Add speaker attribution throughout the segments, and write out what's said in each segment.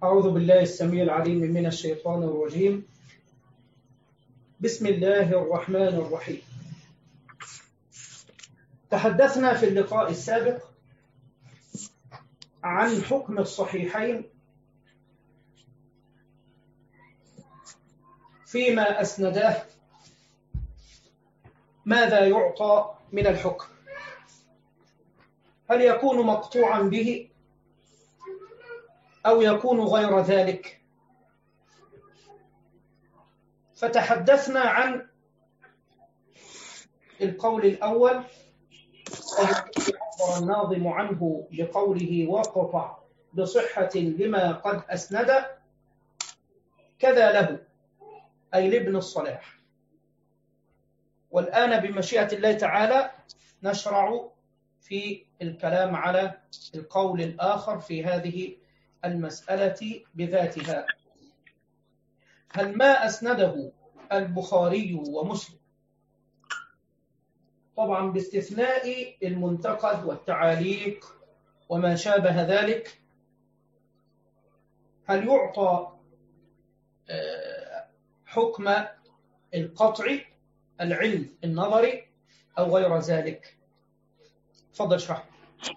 Speaker 1: أعوذ بالله السميع العليم من الشيطان الرجيم. بسم الله الرحمن الرحيم. تحدثنا في اللقاء السابق عن حكم الصحيحين فيما أسنداه، ماذا يعطى من الحكم؟ هل يكون مقطوعا به أو يكون غير ذلك؟ فتحدثنا عن القول الأول الذي عبر الناظم عنه بقوله وقطع بصحة لما قد أسند كذا له، أي لابن الصلاح. والآن بمشيئة الله تعالى نشرع في الكلام على القول الآخر في هذه المسألة بذاتها. هل ما أسنده البخاري ومسلم، طبعا باستثناء المنتقد والتعاليق وما شابه ذلك، هل يعطى حكم القطع العلم النظري أو غير ذلك؟ تفضل اشرح.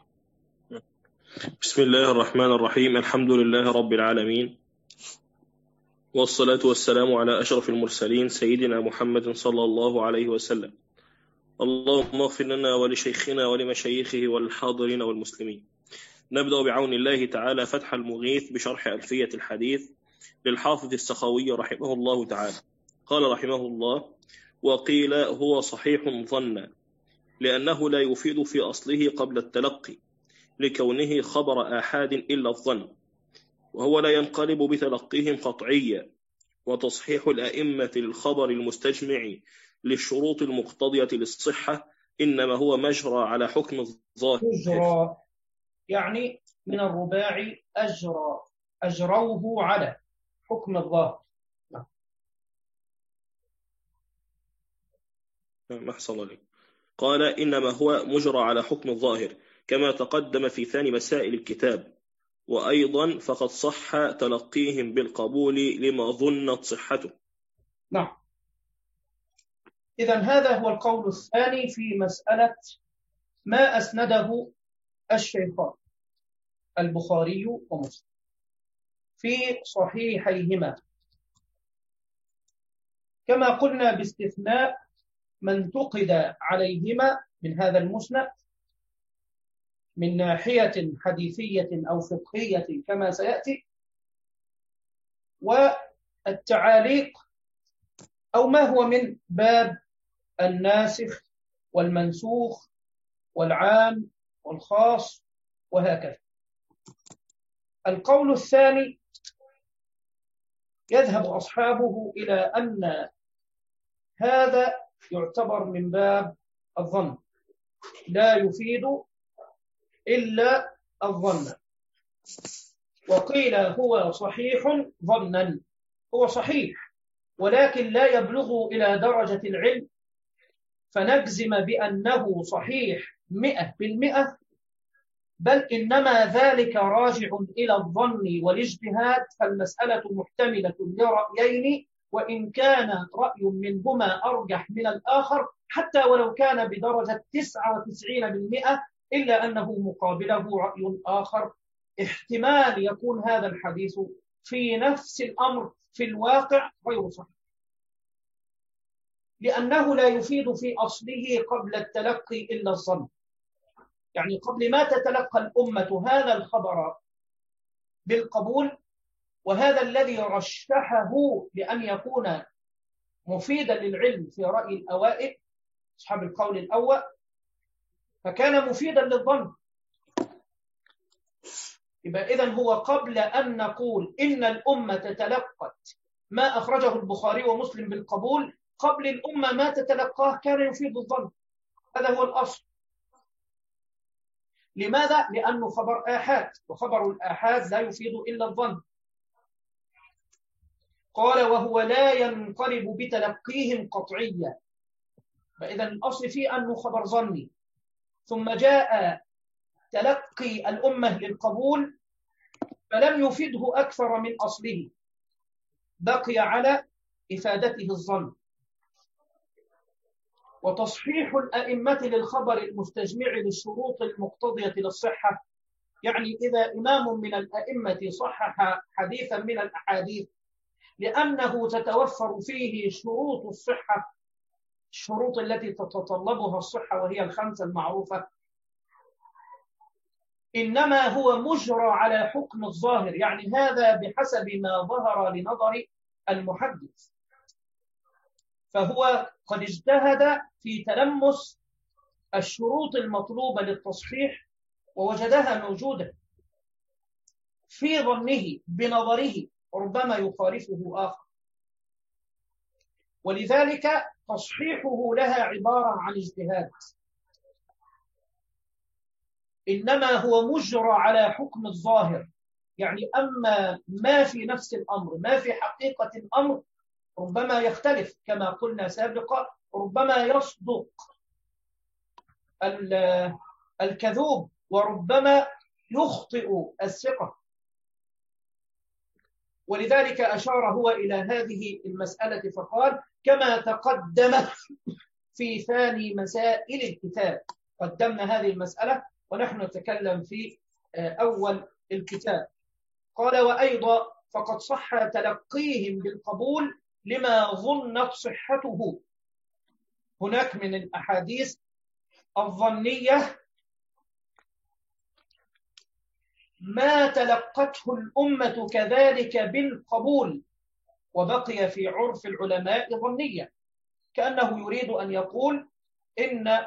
Speaker 2: بسم الله الرحمن الرحيم. الحمد لله رب العالمين، والصلاة والسلام على أشرف المرسلين سيدنا محمد صلى الله عليه وسلم. اللهم اغفر لنا ولشيخنا ولمشايخه والحاضرين والمسلمين. نبدأ بعون الله تعالى فتح المغيث بشرح ألفية الحديث للحافظ السخاوي رحمه الله تعالى. قال رحمه الله: وقيل هو صحيح ظنا، لأنه لا يفيد في أصله قبل التلقي، لكونه خبر آحاد إلا الظن، وهو لا ينقلب بتلقيهم قطعيا. وتصحيح الأئمة للخبر المستجمع للشروط المقتضية للصحة إنما هو مجرى على حكم الظاهر.
Speaker 1: أجرى يعني من الرباعي أجرى، أجروه على حكم الظاهر.
Speaker 2: أحسن الله. قال إنما هو مجرى على حكم الظاهر كما تقدم في ثاني مسائل الكتاب، وأيضا فقد صح تلقيهم بالقبول لما ظنت صحته.
Speaker 1: نعم، إذن هذا هو القول الثاني في مسألة ما أسنده الشيخان البخاري ومسلم في صحيحيهما، كما قلنا باستثناء من انتقد عليهما من هذا المسند من ناحية حديثية أو فقهية كما سيأتي، والتعاليق أو ما هو من باب الناسخ والمنسوخ والعام والخاص وهكذا. القول الثاني يذهب أصحابه إلى أن هذا يعتبر من باب الظن، لا يفيد إلا الظن. وقيل هو صحيح ظنا، هو صحيح ولكن لا يبلغ إلى درجة العلم فنجزم بأنه صحيح 100%، بل إنما ذلك راجع إلى الظن والاجتهاد، فالمسألة محتملة لرأيين، وإن كان رأي منهما أرجح من الآخر حتى ولو كان بدرجة 99%، إلا أنه مقابله رأي آخر احتمال يكون هذا الحديث في نفس الأمر في الواقع غير صحيح، لأنه لا يفيد في أصله قبل التلقي إلا الظن. يعني قبل ما تتلقى الأمة هذا الخبر بالقبول، وهذا الذي رشحه لأن يكون مفيدا للعلم في رأي الأوائل أصحاب القول الأول، فكان مفيدا للظن. يبقى إذن هو قبل أن نقول إن الأمة تلقت ما أخرجه البخاري ومسلم بالقبول، قبل الأمة ما تتلقاه كان يفيد الظن. هذا هو الأصل. لماذا؟ لأنه خبر آحاد، وخبر الآحاد لا يفيد إلا الظن. قال وهو لا ينقلب بتلقيهم قطعيا، فإذا الأصل فيه أنه خبر ظني، ثم جاء تلقي الأمة للقبول فلم يفده أكثر من أصله، بقي على إفادته الظن. وتصحيح الأئمة للخبر المستجمع للشروط المقتضية للصحة، يعني إذا إمام من الأئمة صحح حديثا من الأحاديث لأنه تتوفر فيه شروط الصحة، الشروط التي تتطلبها الصحة وهي الخمسة المعروفة، إنما هو مجرى على حكم الظاهر، يعني هذا بحسب ما ظهر لنظر المحدث، فهو قد اجتهد في تلمس الشروط المطلوبة للتصحيح ووجدها موجودة، في ظنه بنظره ربما يخالفه آخر، ولذلك تصحيحه لها عبارة عن اجتهاد، إنما هو مجرى على حكم الظاهر، يعني أما ما في نفس الأمر، ما في حقيقة الأمر ربما يختلف كما قلنا سابقا، ربما يصدق الكذوب وربما يخطئ الثقة. ولذلك أشار هو إلى هذه المسألة فقال كما تقدم في ثاني مسائل الكتاب، قدمنا هذه المسألة ونحن نتكلم في أول الكتاب. قال وأيضا فقد صح تلقيهم بالقبول لما ظنت صحته، هناك من الأحاديث الظنية ما تلقته الأمة كذلك بالقبول، وبقي في عرف العلماء ظنية، كأنه يريد أن يقول إن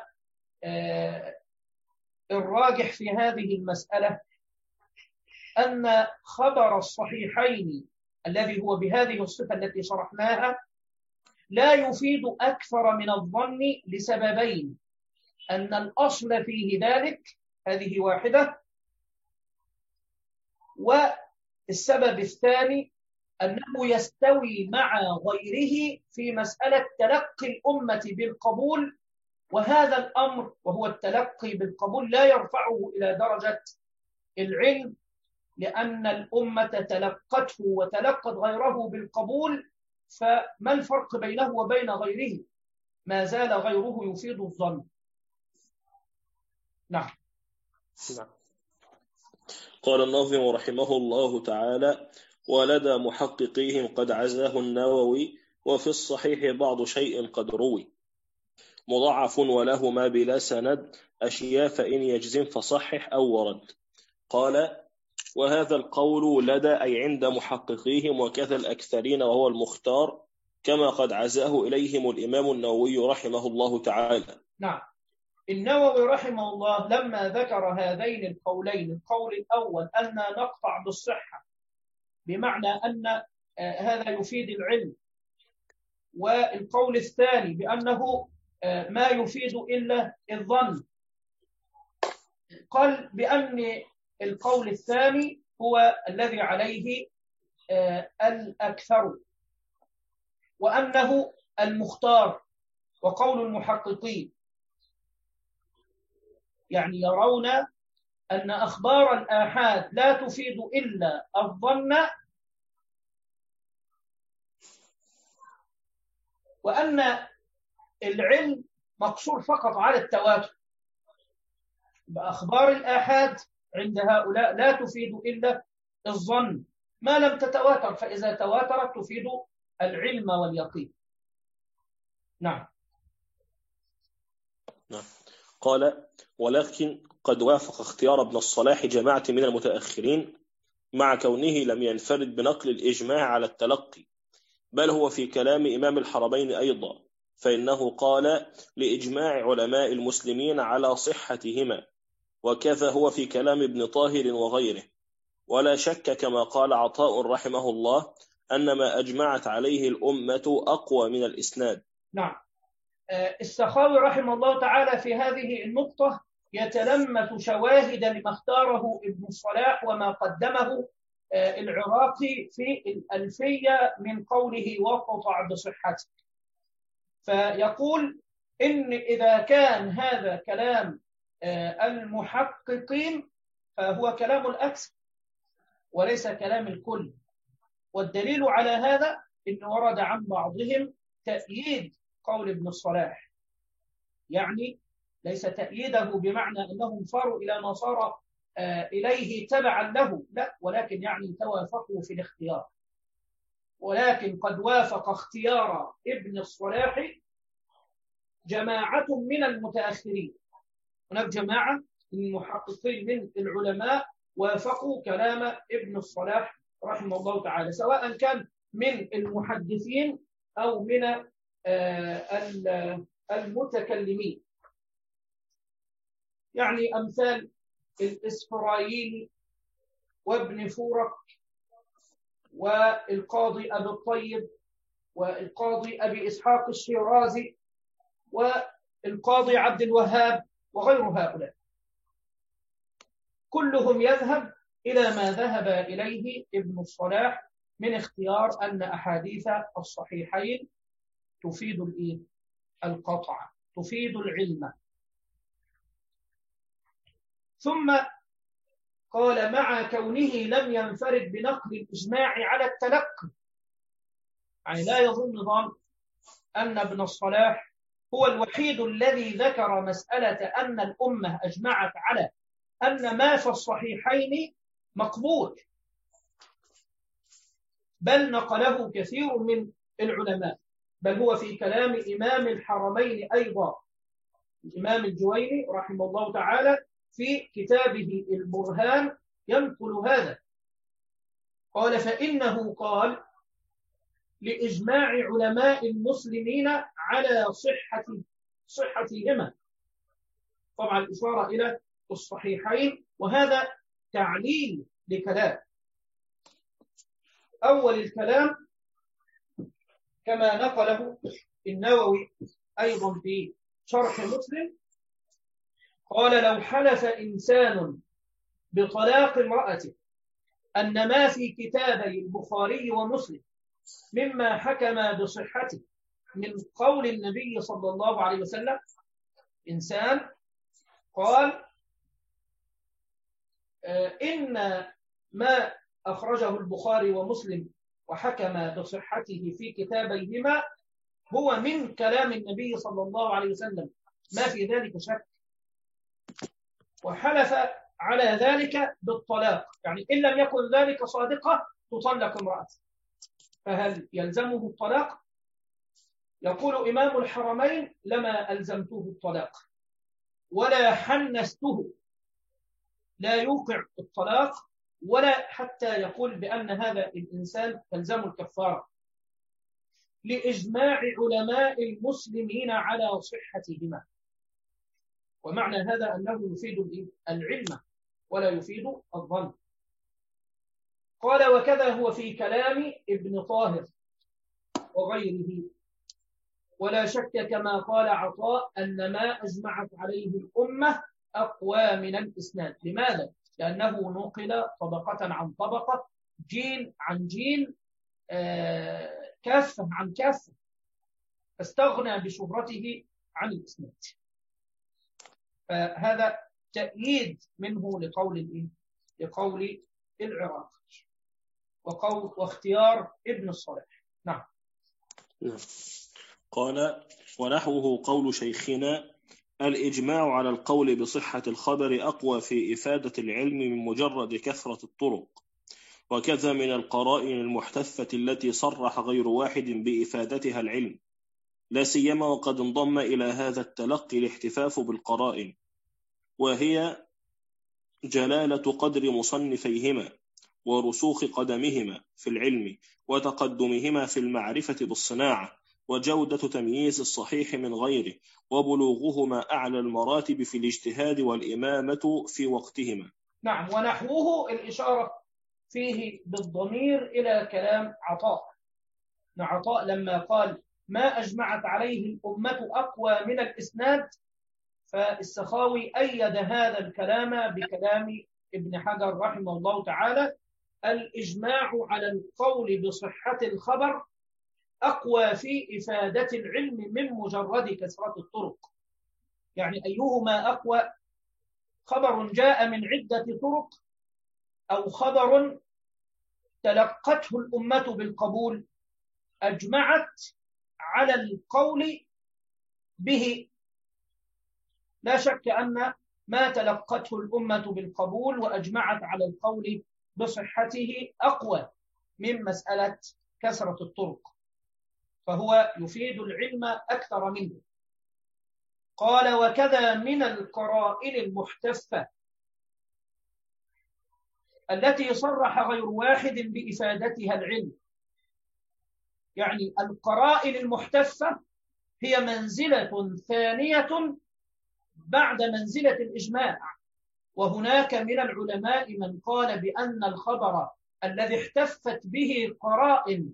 Speaker 1: الراجح في هذه المسألة أن خبر الصحيحين الذي هو بهذه الصفة التي شرحناها لا يفيد أكثر من الظن لسببين، أن الأصل فيه ذلك، هذه واحدة، والسبب الثاني أنه يستوي مع غيره في مسألة تلقي الأمة بالقبول، وهذا الأمر وهو التلقي بالقبول لا يرفعه إلى درجة العلم، لأن الأمة تلقته وتلقت غيره بالقبول، فما الفرق بينه وبين غيره؟ ما زال غيره يفيد الظن. نعم.
Speaker 2: قال الناظم رحمه الله تعالى ولدى محققيهم قد عزاه النووي وفي الصحيح بعض شيء قد روي مضاعف وله ما بلا سند أشياء فإن يجزم فصحح أو ورد. قال وهذا القول لدى أي عند محققيهم وكذا الأكثرين وهو المختار كما قد عزاه إليهم الإمام النووي رحمه الله تعالى.
Speaker 1: نعم. النووي رحمه الله لما ذكر هذين القولين، القول الأول أن نقطع بالصحة بمعنى أن هذا يفيد العلم، والقول الثاني بأنه ما يفيد إلا الظن، قال بأن القول الثاني هو الذي عليه الأكثر، وأنه المختار وقول المحققين، يعني يرون أن أخبار الآحاد لا تفيد إلا الظن، وأن العلم مقصور فقط على التواتر، بأخبار الآحاد عند هؤلاء لا تفيد إلا الظن ما لم تتواتر، فإذا تواترت تفيد العلم واليقين. نعم.
Speaker 2: قال ولكن قد وافق اختيار ابن الصلاح جماعة من المتأخرين مع كونه لم ينفرد بنقل الإجماع على التلقي، بل هو في كلام إمام الحرمين أيضا، فإنه قال لإجماع علماء المسلمين على صحتهما، وكذا هو في كلام ابن طاهر وغيره. ولا شك كما قال عطاء رحمه الله أن ما أجمعت عليه الأمة أقوى من الإسناد.
Speaker 1: نعم. السخاوي رحمه الله تعالى في هذه النقطة يتلمس شواهد لما اختاره ابن الصلاح وما قدمه العراقي في الألفية من قوله وقطع بصحته، فيقول إن إذا كان هذا كلام المحققين فهو كلام الأكثر، وليس كلام الكل. والدليل على هذا إن ورد عن بعضهم تأييد قول ابن الصلاح، يعني ليس تأييده بمعنى أنهم صاروا إلى ما صار إليه تبعا له، لا، ولكن يعني توافقوا في الاختيار. ولكن قد وافق اختيار ابن الصلاح جماعة من المتأخرين. هناك جماعة من المحققين من العلماء وافقوا كلام ابن الصلاح رحمه الله تعالى، سواء كان من المحدثين أو من المتكلمين، يعني أمثال الإسفرايني وابن فورك والقاضي أبي الطيب والقاضي أبي إسحاق الشيرازي والقاضي عبد الوهاب وغير هؤلاء، كلهم يذهب إلى ما ذهب إليه ابن الصلاح من اختيار أن أحاديث الصحيحين تفيد القطع، تفيد العلم. ثم قال مع كونه لم ينفرد بنقل الإجماع على التلقي، يعني لا يظن ظن أن ابن الصلاح هو الوحيد الذي ذكر مسألة أن الأمة أجمعت على أن ما في الصحيحين مقبول، بل نقله كثير من العلماء، بل هو في كلام إمام الحرمين أيضا الإمام الجويني رحمه الله تعالى في كتابه البرهان ينقل هذا. قال فإنه قال لإجماع علماء المسلمين على صحتهما، طبعا الإشارة إلى الصحيحين، وهذا تعليل لكلام. أول الكلام كما نقله النووي أيضا في شرح مسلم، قال لو حلف إنسان بطلاق امرأته أن ما في كتابي البخاري ومسلم مما حكم بصحته من قول النبي صلى الله عليه وسلم، إنسان قال إن ما أخرجه البخاري ومسلم وحكم بصحته في كتابيهما هو من كلام النبي صلى الله عليه وسلم، ما في ذلك شك، وحلف على ذلك بالطلاق، يعني إن لم يكن ذلك صادقة تطلق امرأته، فهل يلزمه الطلاق؟ يقول إمام الحرمين لما ألزمته الطلاق ولا حنسته، لا يوقع الطلاق ولا حتى يقول بأن هذا الإنسان تلزم الكفارة، لإجماع علماء المسلمين على صحتهما. ومعنى هذا أنه يفيد العلم ولا يفيد الظن. قال وكذا هو في كلام ابن طاهر وغيره، ولا شك كما قال عطاء أن ما أجمعت عليه الأمة أقوى من الإسناد. لماذا؟ لأنه نقل طبقة عن طبقة، جيل عن جيل، كافة عن كافة، فاستغنى بشهرته عن الإسناد. فهذا تأييد منه لقول العراقي واختيار ابن الصلاح. نعم.
Speaker 2: قال ونحوه قول شيخنا الإجماع على القول بصحة الخبر أقوى في إفادة العلم من مجرد كثرة الطرق، وكذا من القرائن المحتفة التي صرح غير واحد بإفادتها العلم، لا سيما وقد انضم إلى هذا التلقي الاحتفاف بالقرائن، وهي جلالة قدر مصنفيهما ورسوخ قدمهما في العلم وتقدمهما في المعرفة بالصناعة وجودة تمييز الصحيح من غيره وبلوغهما أعلى المراتب في الاجتهاد والإمامة في وقتهما.
Speaker 1: نعم. ونحوه الإشارة فيه بالضمير إلى كلام عطاء. عطاء لما قال ما أجمعت عليه الأمة أقوى من الإسناد، فالسخاوي أيد هذا الكلام بكلام ابن حجر رحمه الله تعالى: الإجماع على القول بصحة الخبر أقوى في إفادة العلم من مجرد كثرة الطرق. يعني أيهما أقوى؟ خبر جاء من عدة طرق، أو خبر تلقته الأمة بالقبول أجمعت على القول به. لا شك أن ما تلقته الأمة بالقبول وأجمعت على القول بصحته أقوى من مسألة كثرة الطرق، فهو يفيد العلم أكثر منه. قال: وكذا من القرائن المحتفة التي صرح غير واحد بإفادتها العلم. يعني القرائن المحتفة هي منزلة ثانية بعد منزلة الإجماع، وهناك من العلماء من قال بأن الخبر الذي احتفت به قرائن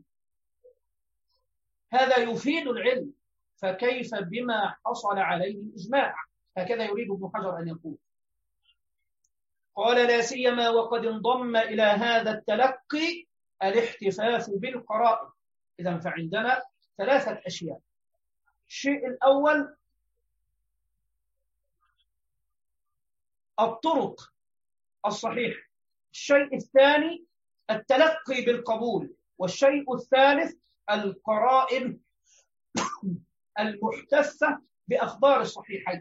Speaker 1: هذا يفيد العلم، فكيف بما حصل عليه الإجماع؟ هكذا يريد ابن حجر أن يقول. قال: لا سيما وقد انضم إلى هذا التلقي الاحتفاف بالقرائن. إذن فعندنا ثلاثة أشياء. الشيء الأول الطرق الصحيحة، الشيء الثاني التلقي بالقبول، والشيء الثالث القرائن المحتفة بأخبار الصحيحين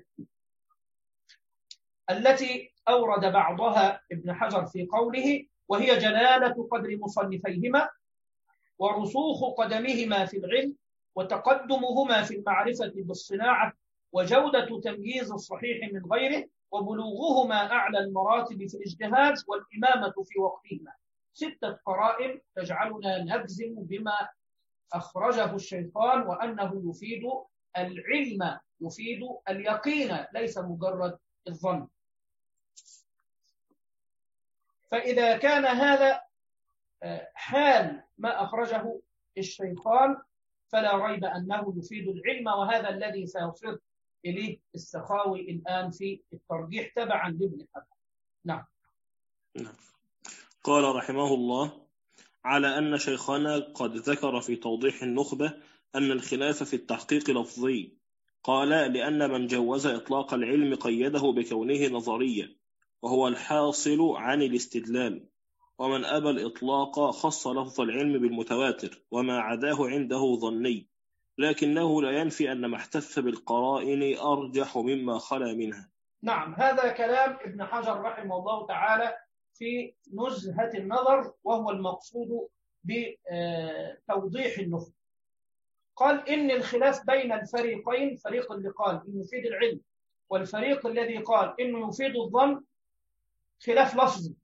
Speaker 1: التي أورد بعضها ابن حجر في قوله: وهي جلالة قدر مصنفيهما ورسوخ قدمهما في العلم وتقدمهما في المعرفة بالصناعة وجودة تمييز الصحيح من غيره وبلوغهما أعلى المراتب في الاجتهاد والإمامة في وقتهما. 6 قرائن تجعلنا نجزم بما أخرجه الشيطان وأنه يفيد العلم، يفيد اليقين، ليس مجرد الظن. فإذا كان هذا حال ما أخرجه الشيطان فلا ريب أنه يفيد العلم، وهذا الذي سيصير إليه السخاوي الآن في الترجيح تبعا لابن حجر. نعم.
Speaker 2: قال رحمه الله: على أن شيخنا قد ذكر في توضيح النخبة أن الخلاف في التحقيق لفظي. قال: لأن من جوز إطلاق العلم قيده بكونه نظريا وهو الحاصل عن الاستدلال، ومن أبى الإطلاق خص لفظ العلم بالمتواتر وما عداه عنده ظني، لكنه لا ينفي أن ما احتف بالقرائن أرجح مما خلا منها.
Speaker 1: نعم، هذا كلام ابن حجر رحمه الله تعالى في نزهة النظر، وهو المقصود بتوضيح النخبة. قال إن الخلاف بين الفريقين، الفريق اللي قال إنه يفيد العلم والفريق الذي قال إنه يفيد الظن، خلاف لفظي،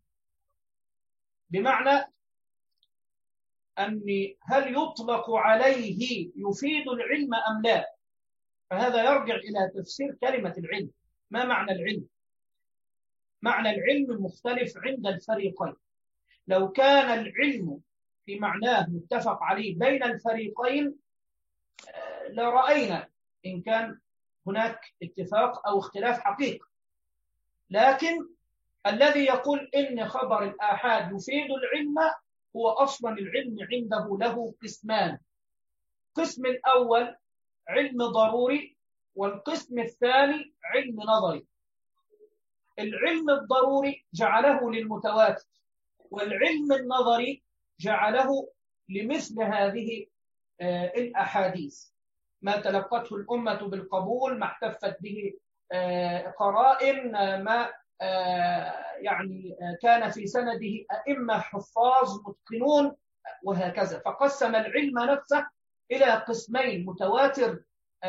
Speaker 1: بمعنى أن هل يطلق عليه يفيد العلم أم لا. فهذا يرجع إلى تفسير كلمة العلم. ما معنى العلم؟ معنى العلم مختلف عند الفريقين. لو كان العلم في معناه متفق عليه بين الفريقين لرأينا إن كان هناك اتفاق أو اختلاف حقيقي، لكن الذي يقول إن خبر الآحاد يفيد العلم هو أصلا العلم عنده له قسمان. القسم الأول علم ضروري، والقسم الثاني علم نظري. العلم الضروري جعله للمتواتر، والعلم النظري جعله لمثل هذه الأحاديث، ما تلقته الأمة بالقبول، ما احتفت به قرائن، ما يعني كان في سنده أئمة حفاظ متقنون، وهكذا. فقسم العلم نفسه إلى قسمين: متواتر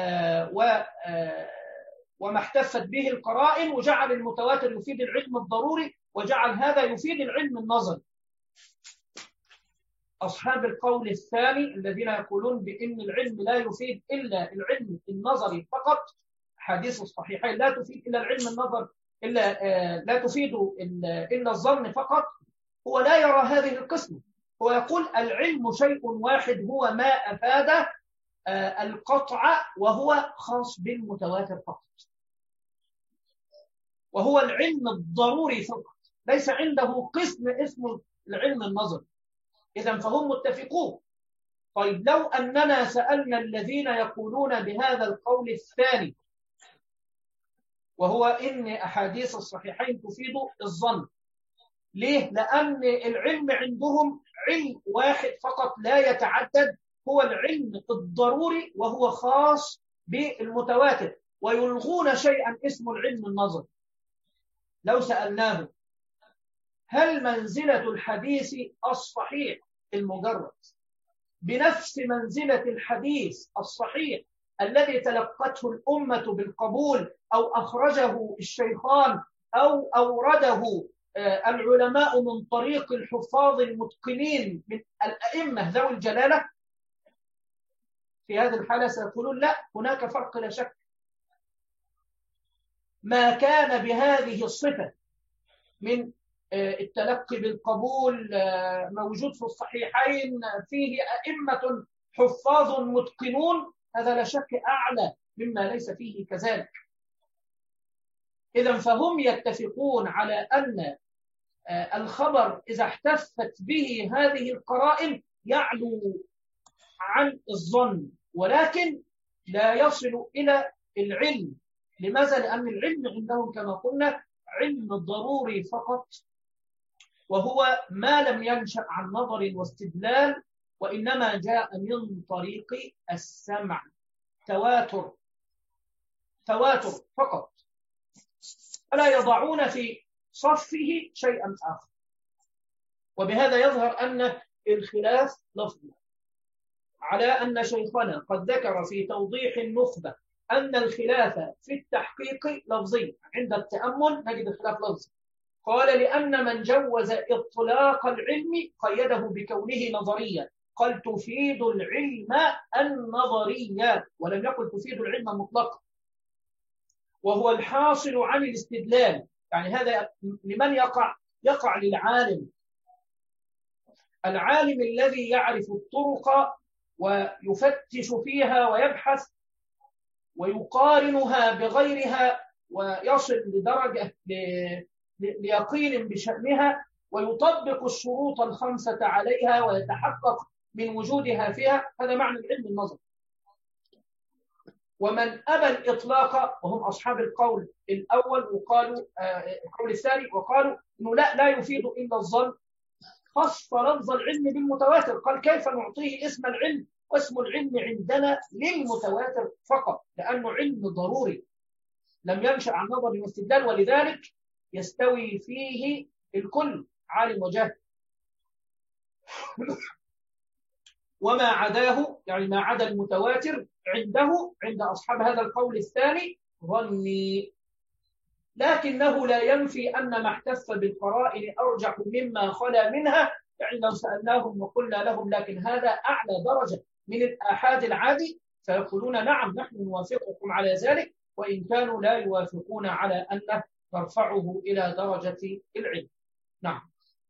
Speaker 1: وما احتفت به القرائن، وجعل المتواتر يفيد العلم الضروري، وجعل هذا يفيد العلم النظري. أصحاب القول الثاني الذين يقولون بأن العلم لا يفيد إلا العلم النظري فقط، حديث الصحيحين لا تفيد إلا العلم النظر، لا تفيد إلا الظن فقط، هو لا يرى هذه القسمة. هو يقول العلم شيء واحد هو ما أفاد القطع، وهو خاص بالمتواتر فقط، وهو العلم الضروري فقط، ليس عنده قسم اسمه العلم النظري. إذن فهم متفقون. طيب لو أننا سألنا الذين يقولون بهذا القول الثاني، وهو إن أحاديث الصحيحين تفيد الظن، ليه؟ لأن العلم عندهم علم واحد فقط لا يتعدد، هو العلم الضروري وهو خاص بالمتواتر، ويلغون شيئا اسمه العلم النظري. لو سألناه هل منزلة الحديث الصحيح المجرد بنفس منزلة الحديث الصحيح الذي تلقته الأمة بالقبول أو أخرجه الشيخان أو أورده العلماء من طريق الحفاظ المتقنين من الأئمة ذوي الجلالة؟ في هذه الحالة سيقولون لا، هناك فرق لا شك. ما كان بهذه الصفة من التلقي بالقبول موجود في الصحيحين، فيه أئمة حفاظ متقنون، هذا لا شك أعلى مما ليس فيه كذلك. إذن فهم يتفقون على أن الخبر إذا احتفت به هذه القرائن يعلو عن الظن، ولكن لا يصل إلى العلم. لماذا؟ لأن العلم عندهم كما قلنا علم ضروري فقط، وهو ما لم ينشأ عن نظر واستدلال، وإنما جاء من طريق السمع، تواتر فقط، فلا يضعون في صفه شيئا آخر. وبهذا يظهر أن الخلاف لفظي، على أن شيخنا قد ذكر في توضيح النخبة أن الخلاف في التحقيق لفظي، عند التأمل نجد الخلاف لفظي. قال لأن من جوز إطلاق العلم قيده بكونه نظريا، قال تفيد العلم النظرية، ولم يقل تفيد العلم مطلقا، وهو الحاصل عن الاستدلال. يعني هذا لمن يقع للعالم، العالم الذي يعرف الطرق ويفتش فيها ويبحث ويقارنها بغيرها ويصل لدرجة ليقين بشأنها، ويطبق الشروط الخمسة عليها ويتحقق من وجودها فيها، هذا معنى العلم النظري. ومن أبى الإطلاق وهم أصحاب القول الأول وقالوا القول الثاني وقالوا إنه لا يفيد إلا الظن، خص لفظ العلم بالمتواتر، قال كيف نعطيه اسم العلم واسم العلم عندنا للمتواتر فقط، لأنه علم ضروري لم ينشأ عن نظر واستدلال، ولذلك يستوي فيه الكل عالم وجاهل. وما عداه يعني ما عدا المتواتر عند أصحاب هذا القول الثاني ظني، لكنه لا ينفي أن ما احتف بالقرائن أرجح مما خلا منها. يعني لو سألناهم وقلنا لهم لكن هذا أعلى درجة من الآحاد العادي، فيقولون نعم نحن نوافقكم على ذلك، وإن كانوا لا يوافقون على أن نرفعه إلى درجة العلم. نعم.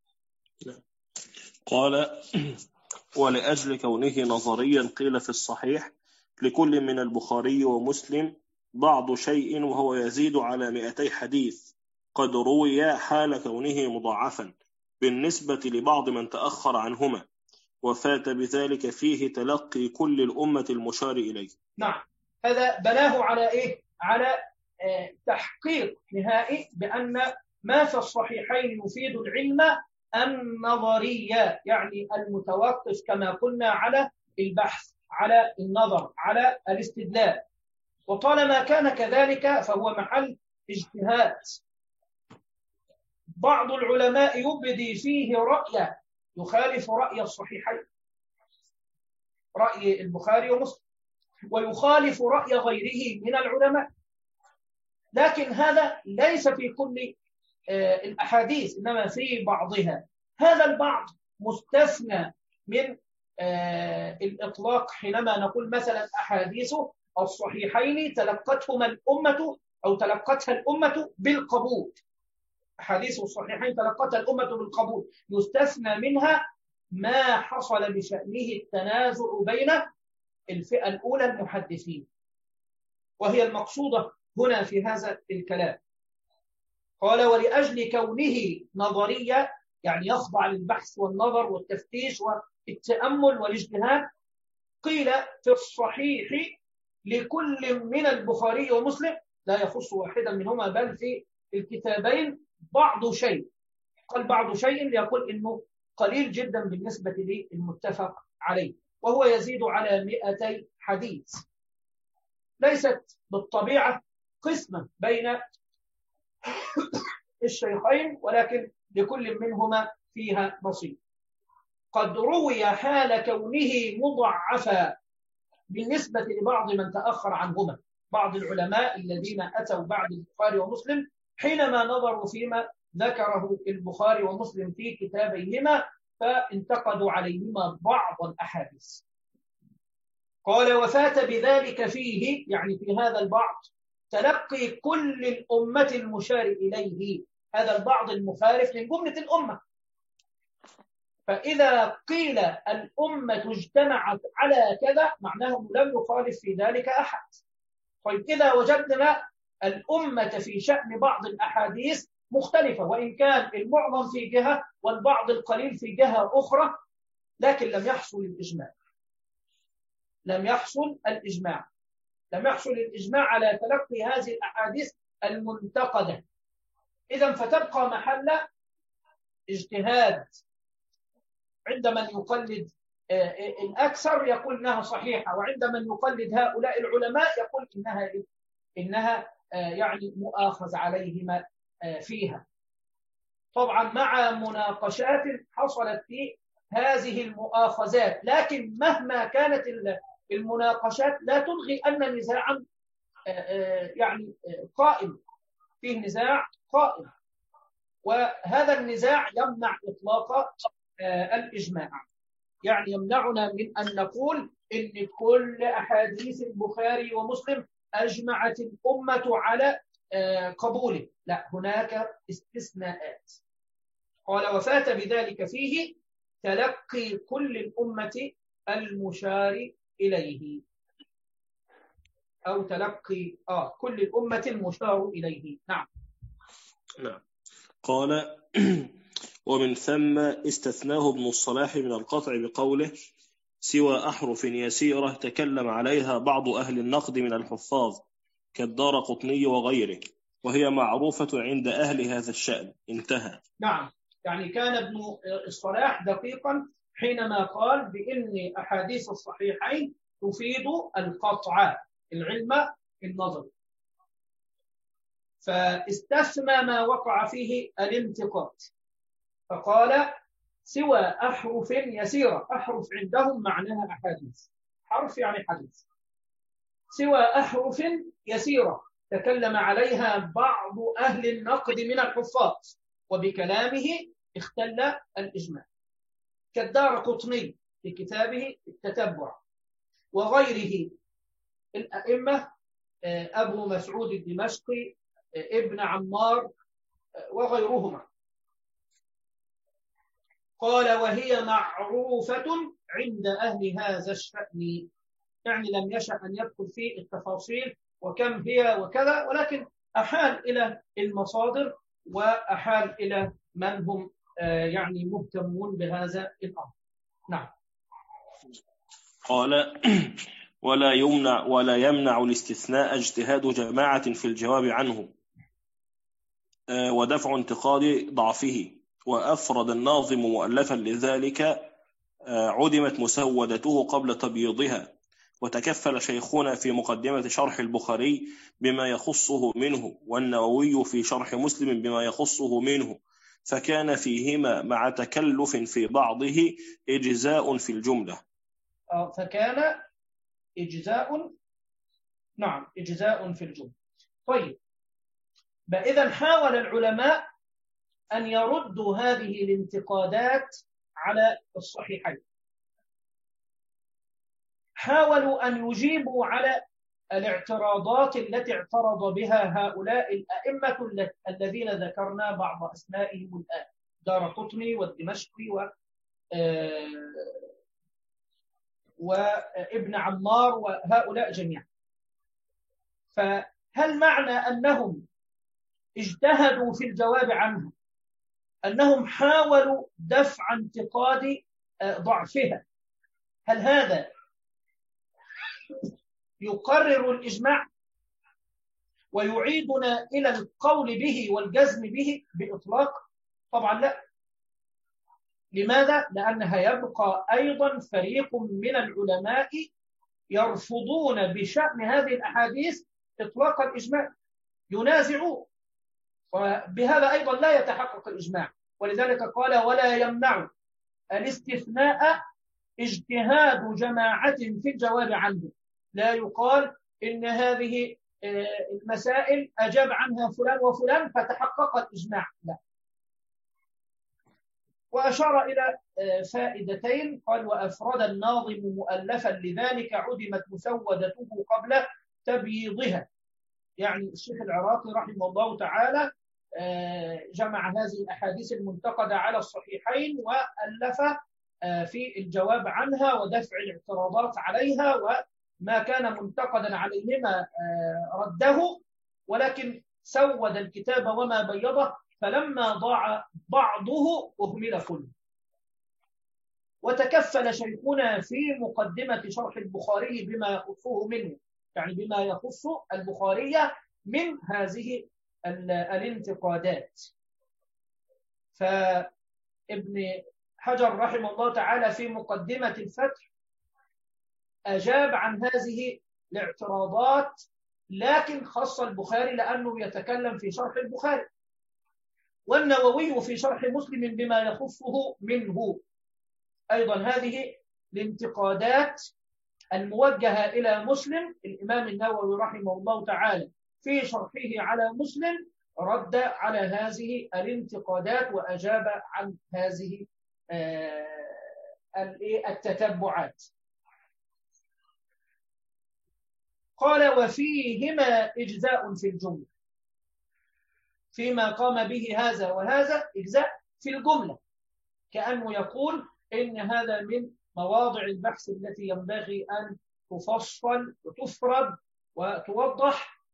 Speaker 2: قال ولأجل كونه نظريا قيل في الصحيح لكل من البخاري ومسلم بعض شيء وهو يزيد على 200 حديث قد روي حال كونه مضاعفا بالنسبة لبعض من تأخر عنهما، وفات بذلك فيه تلقي كل الأمة المشار إليه.
Speaker 1: نعم، هذا بناه على إيه؟ على تحقيق نهائي بأن ما في الصحيحين يفيد العلم النظرية، يعني المتوقف كما قلنا على البحث، على النظر، على الاستدلال. وطالما كان كذلك فهو محل اجتهاد. بعض العلماء يبدي فيه رأي يخالف رأي الصحيحين، رأي البخاري ومسلم، ويخالف رأي غيره من العلماء، لكن هذا ليس في كل الأحاديث، إنما في بعضها. هذا البعض مستثنى من الإطلاق، حينما نقول مثلا أحاديث الصحيحين تلقتهما الأمة أو تلقتها الأمة بالقبول، أحاديث الصحيحين تلقتها الأمة بالقبول، يستثنى منها ما حصل بشأنه التنازع بين الفئة الأولى المحدثين، وهي المقصودة هنا في هذا الكلام. قال ولأجل كونه نظرية، يعني يخضع للبحث والنظر والتفتيش والتأمل والاجتهاد، قيل في الصحيح لكل من البخاري ومسلم، لا يخص واحدا منهما بل في الكتابين بعض شيء، قال بعض شيء يقول إنه قليل جدا بالنسبة للمتفق عليه، وهو يزيد على 200 حديث. ليست بالطبيعة قسمة بين الشيخين، ولكن لكل منهما فيها نصيب. قد روي حال كونه مضعفا بالنسبة لبعض من تأخر عنهما، بعض العلماء الذين أتوا بعد البخاري ومسلم حينما نظروا فيما ذكره البخاري ومسلم في كتابيهما فانتقدوا عليهما بعض الأحاديث. قال وفات بذلك فيه، يعني في هذا البعض، تلقي كل الأمة المشار إليه، هذا البعض المخالف من جملة الأمة. فإذا قيل الأمة اجتمعت على كذا معناه لم يخالف في ذلك أحد. طيب إذا وجدنا الأمة في شأن بعض الأحاديث مختلفة، وإن كان المعظم في جهة والبعض القليل في جهة أخرى، لكن لم يحصل الإجماع. لم يحصل الإجماع على تلقي هذه الأحاديث المنتقدة. إذن فتبقى محل اجتهاد عند من يقلد الأكثر يقول إنها صحيحة، وعند من يقلد هؤلاء العلماء يقول إنها يعني مؤاخذ عليهما فيها. طبعا مع مناقشات حصلت في هذه المؤاخذات، لكن مهما كانت المناقشات لا تلغي أن نزاعا يعني قائم، فيه نزاع قائم، وهذا النزاع يمنع إطلاق الإجماع. يعني يمنعنا من أن نقول إن كل أحاديث البخاري ومسلم أجمعت الأمة على قبوله، لا، هناك استثناءات. قال وفات بذلك فيه تلقي كل الأمة المشار إليه، أو تلقي كل الأمة المشار إليه. نعم.
Speaker 2: قال ومن ثم استثناه ابن الصلاح من القطع بقوله سوى أحرف يسيرة تكلم عليها بعض أهل النقد من الحفاظ كالدارقطني وغيره، وهي معروفة عند أهل هذا الشأن. انتهى.
Speaker 1: نعم، يعني كان ابن الصلاح دقيقا حينما قال بإن أحاديث الصحيحين تفيد القطع، العلم النظر، فاستثنى ما وقع فيه الانتقاد، فقال سوى أحرف يسيرة. أحرف عندهم معناها أحاديث، حرف يعني حديث. سوى أحرف يسيرة تكلم عليها بعض أهل النقد من الحفاظ، وبكلامه اختل الإجماع، كالدارقطني في كتابه التتبع، وغيره الأئمة، أبو مسعود الدمشقي، ابن عمار، وغيرهما. قال وهي معروفة عند أهل هذا الشأن، يعني لم يشأ أن يدخل في التفاصيل وكم هي وكذا، ولكن أحال إلى المصادر وأحال إلى من هم يعني مهتمون بهذا الأمر. نعم.
Speaker 2: قال ولا يمنع الاستثناء اجتهاد جماعة في الجواب عنه ودفع انتقاد ضعفه، وأفرد الناظم مؤلفا لذلك عدمت مسودته قبل تبييضها، وتكفل شيخنا في مقدمة شرح البخاري بما يخصه منه، والنووي في شرح مسلم بما يخصه منه، فكان فيهما مع تكلف في بعضه إجزاء في الجملة.
Speaker 1: فكان إجزاء، نعم، إجزاء في الجملة. طيب، إذن حاول العلماء أن يردوا هذه الانتقادات على الصحيحين، حاولوا أن يجيبوا على الاعتراضات التي اعترض بها هؤلاء الأئمة الذين ذكرنا بعض أسمائهم الآن، دارقطني والدمشقي وابن عمار وهؤلاء جميعا. فهل معنى أنهم اجتهدوا في الجواب عنها أنهم حاولوا دفع انتقاد ضعفها؟ هل هذا يقرر الإجماع ويعيدنا إلى القول به والجزم به بإطلاق؟ طبعا لا. لماذا؟ لأنها يبقى أيضا فريق من العلماء يرفضون بشأن هذه الأحاديث إطلاق الإجماع، ينازعون، وبهذا أيضا لا يتحقق الإجماع. ولذلك قال ولا يمنع الاستثناء اجتهاد جماعة في الجواب عنه. لا يقال إن هذه المسائل أجاب عنها فلان وفلان فتحقق الإجماع، لا. وأشار إلى فائدتين، قال وأفرد الناظم مؤلفا لذلك عدمت مسودته قبل تبييضها. يعني الشيخ العراقي رحمه الله تعالى جمع هذه الأحاديث المنتقدة على الصحيحين وألف في الجواب عنها ودفع الاعتراضات عليها، وما كان منتقدا عليهما رده، ولكن سود الكتاب وما بيضه، فلما ضاع بعضه أهمل كله. وتكفل شيخنا في مقدمة شرح البخاري بما يخصه منه، يعني بما يخص البخاري من هذه الانتقادات. فابن حجر رحمه الله تعالى في مقدمة الفتح أجاب عن هذه الاعتراضات، لكن خص البخاري لأنه يتكلم في شرح البخاري، والنووي في شرح مسلم بما يخصه منه. أيضا هذه الانتقادات الموجهة إلى مسلم، الإمام النووي رحمه الله تعالى في شرحه على مسلم رد على هذه الانتقادات وأجاب عن هذه التتبعات. قال وفيهما إجزاء في الجملة، فيما قام به هذا وهذا إجزاء في الجملة، كأنه يقول إن هذا من مواضع البحث التي ينبغي أن تفصل وتفرد وتوضح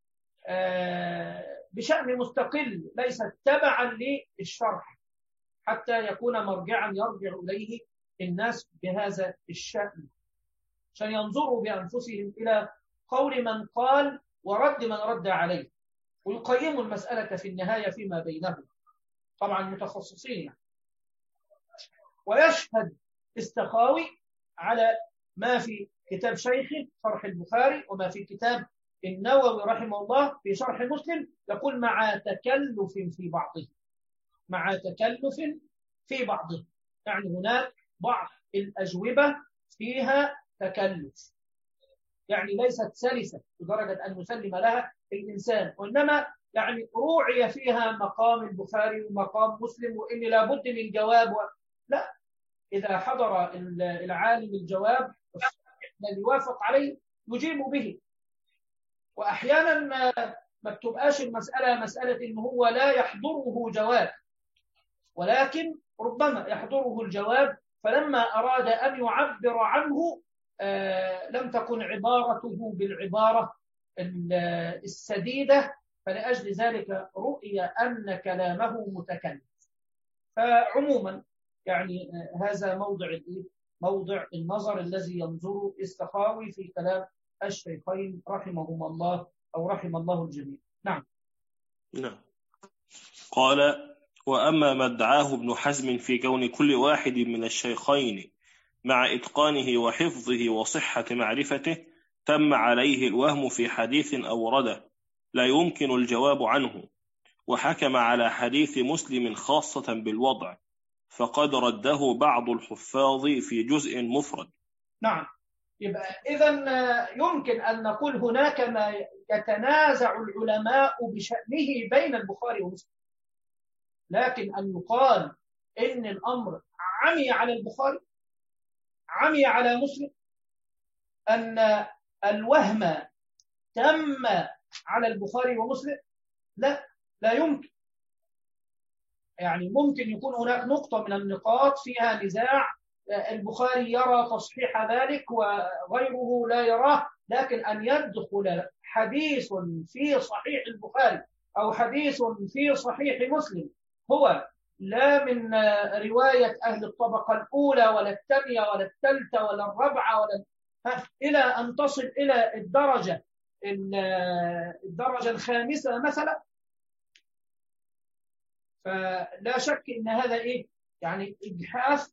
Speaker 1: بشأن مستقل، ليس تبعا للشرح، حتى يكون مرجعا يرجع إليه الناس بهذا الشأن، عشان ينظروا بأنفسهم إلى قول من قال ورد من رد عليه، ويقيموا المسألة في النهاية فيما بينهم، طبعا متخصصين يعني. ويشهد السخاوي على ما في كتاب شيخه شرح البخاري وما في كتاب النووي رحمه الله في شرح مسلم، يقول مع تكلف في بعضه، مع تكلف في بعضه، يعني هناك بعض الأجوبة فيها تكلف، يعني ليست سلسة لدرجة أن نسلم لها الإنسان، وإنما يعني روعي فيها مقام البخاري ومقام مسلم، وإن لابد من جواب لا، إذا حضر العالم الجواب الذي يوافق عليه يجيب به. وأحيانا ما بتبقاش المسألة مسألة إن هو لا يحضره جواب، ولكن ربما يحضره الجواب، فلما أراد أن يعبر عنه لم تكن عبارته بالعبارة السديدة، فلأجل ذلك رؤي أن كلامه متكلف. فعموما يعني هذا موضع النظر الذي ينظر السخاوي في كلام الشيخين رحمهما الله أو رحم الله الجميع. نعم.
Speaker 2: قال وأما ما ادعاه ابن حزم في كون كل واحد من الشيخين مع إتقانه وحفظه وصحة معرفته تم عليه الوهم في حديث أورده لا يمكن الجواب عنه، وحكم على حديث مسلم خاصة بالوضع، فقد رده بعض الحفاظ في جزء مفرد.
Speaker 1: نعم. يبقى إذن يمكن أن نقول هناك ما يتنازع العلماء بشأنه بين البخاري ومسلم، لكن أن يقال إن الأمر عمي على البخاري عمي على مسلم، أن الوهم تم على البخاري ومسلم، لا يمكن. يعني ممكن يكون هناك نقطة من النقاط فيها نزاع، البخاري يرى تصحيح ذلك وغيره لا يراه، لكن أن يدخل حديث في صحيح البخاري أو حديث في صحيح مسلم هو لا من رواية أهل الطبقة الأولى ولا الثانية ولا الثالثة ولا الرابعة ولا إلى أن تصل إلى الدرجة الخامسة مثلا، فلا شك ان هذا يعني اجحاف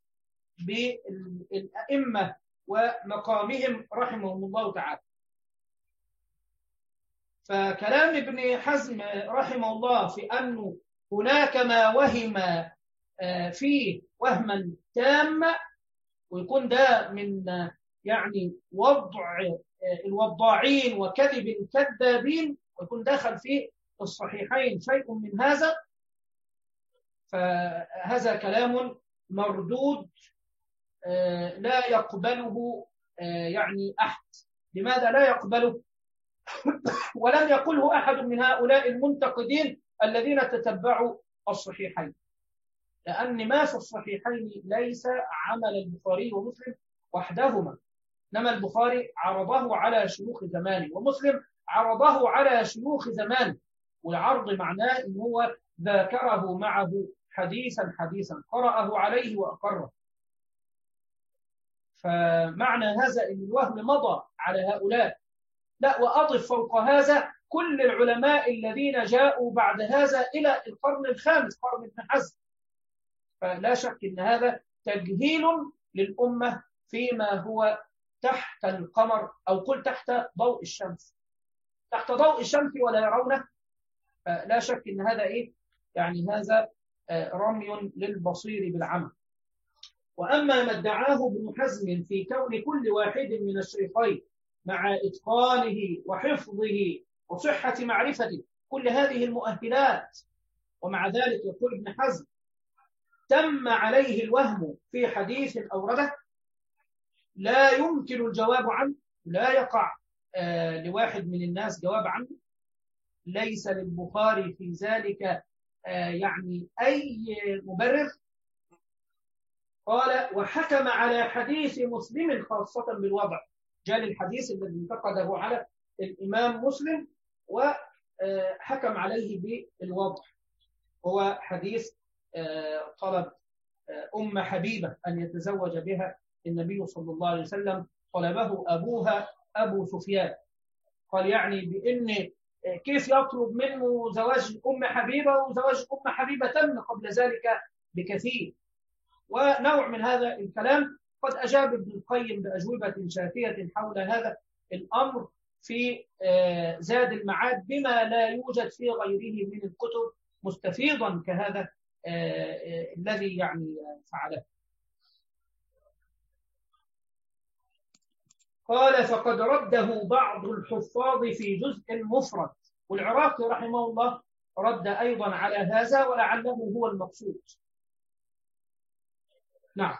Speaker 1: بالائمه ومقامهم رحمهم الله تعالى. فكلام ابن حزم رحمه الله في أنه هناك ما وهم فيه وهما تاما، ويكون ده من يعني وضع الوضاعين وكذب الكذابين، ويكون دخل في الصحيحين شيء من هذا، فهذا كلام مردود لا يقبله يعني أحد. لماذا لا يقبله؟ ولم يقله أحد من هؤلاء المنتقدين الذين تتبعوا الصحيحين، لأن ما في الصحيحين ليس عمل البخاري ومسلم وحدهما، إنما البخاري عرضه على شيوخ زمانه، ومسلم عرضه على شيوخ زمانه، والعرض معناه إن هو ذاكره معه حديثا حديثا، قرأه عليه وأقره. فمعنى هذا إن الوهم مضى على هؤلاء. لا، وأضف فوق هذا كل العلماء الذين جاءوا بعد هذا إلى القرن الخامس، قرن ابن حزم. فلا شك أن هذا تجهيل للأمة فيما هو تحت القمر، أو قل تحت ضوء الشمس، تحت ضوء الشمس ولا يرونه. فلا شك أن هذا يعني هذا رمي للبصير بالعمى. وأما ما ادعاه ابن حزم في كون كل واحد من الشيخين مع إتقانه وحفظه وصحة معرفته كل هذه المؤهلات، ومع ذلك يقول ابن حزم تم عليه الوهم في حديث أورده، لا يمكن الجواب عنه، لا يقع لواحد من الناس جواب عنه، ليس للبخاري في ذلك يعني أي مبرر. قال وحكم على حديث مسلم خاصة بالوضع، جاء الحديث الذي انتقده على الإمام مسلم وحكم عليه بالوضع، هو حديث طلب أم حبيبة أن يتزوج بها النبي صلى الله عليه وسلم، طلبه أبوها أبو سفيان. قال يعني بأن كيف يطلب منه زواج أم حبيبة، وزواج أم حبيبة تم قبل ذلك بكثير، ونوع من هذا الكلام. قد أجاب ابن القيم بأجوبة شافية حول هذا الأمر في زاد المعاد بما لا يوجد في غيره من الكتب، مستفيضا كهذا الذي يعني فعله. قال فقد رده بعض الحفاظ في جزء مفرد، والعراقي رحمه الله رد أيضا على هذا ولعله هو المقصود. نعم.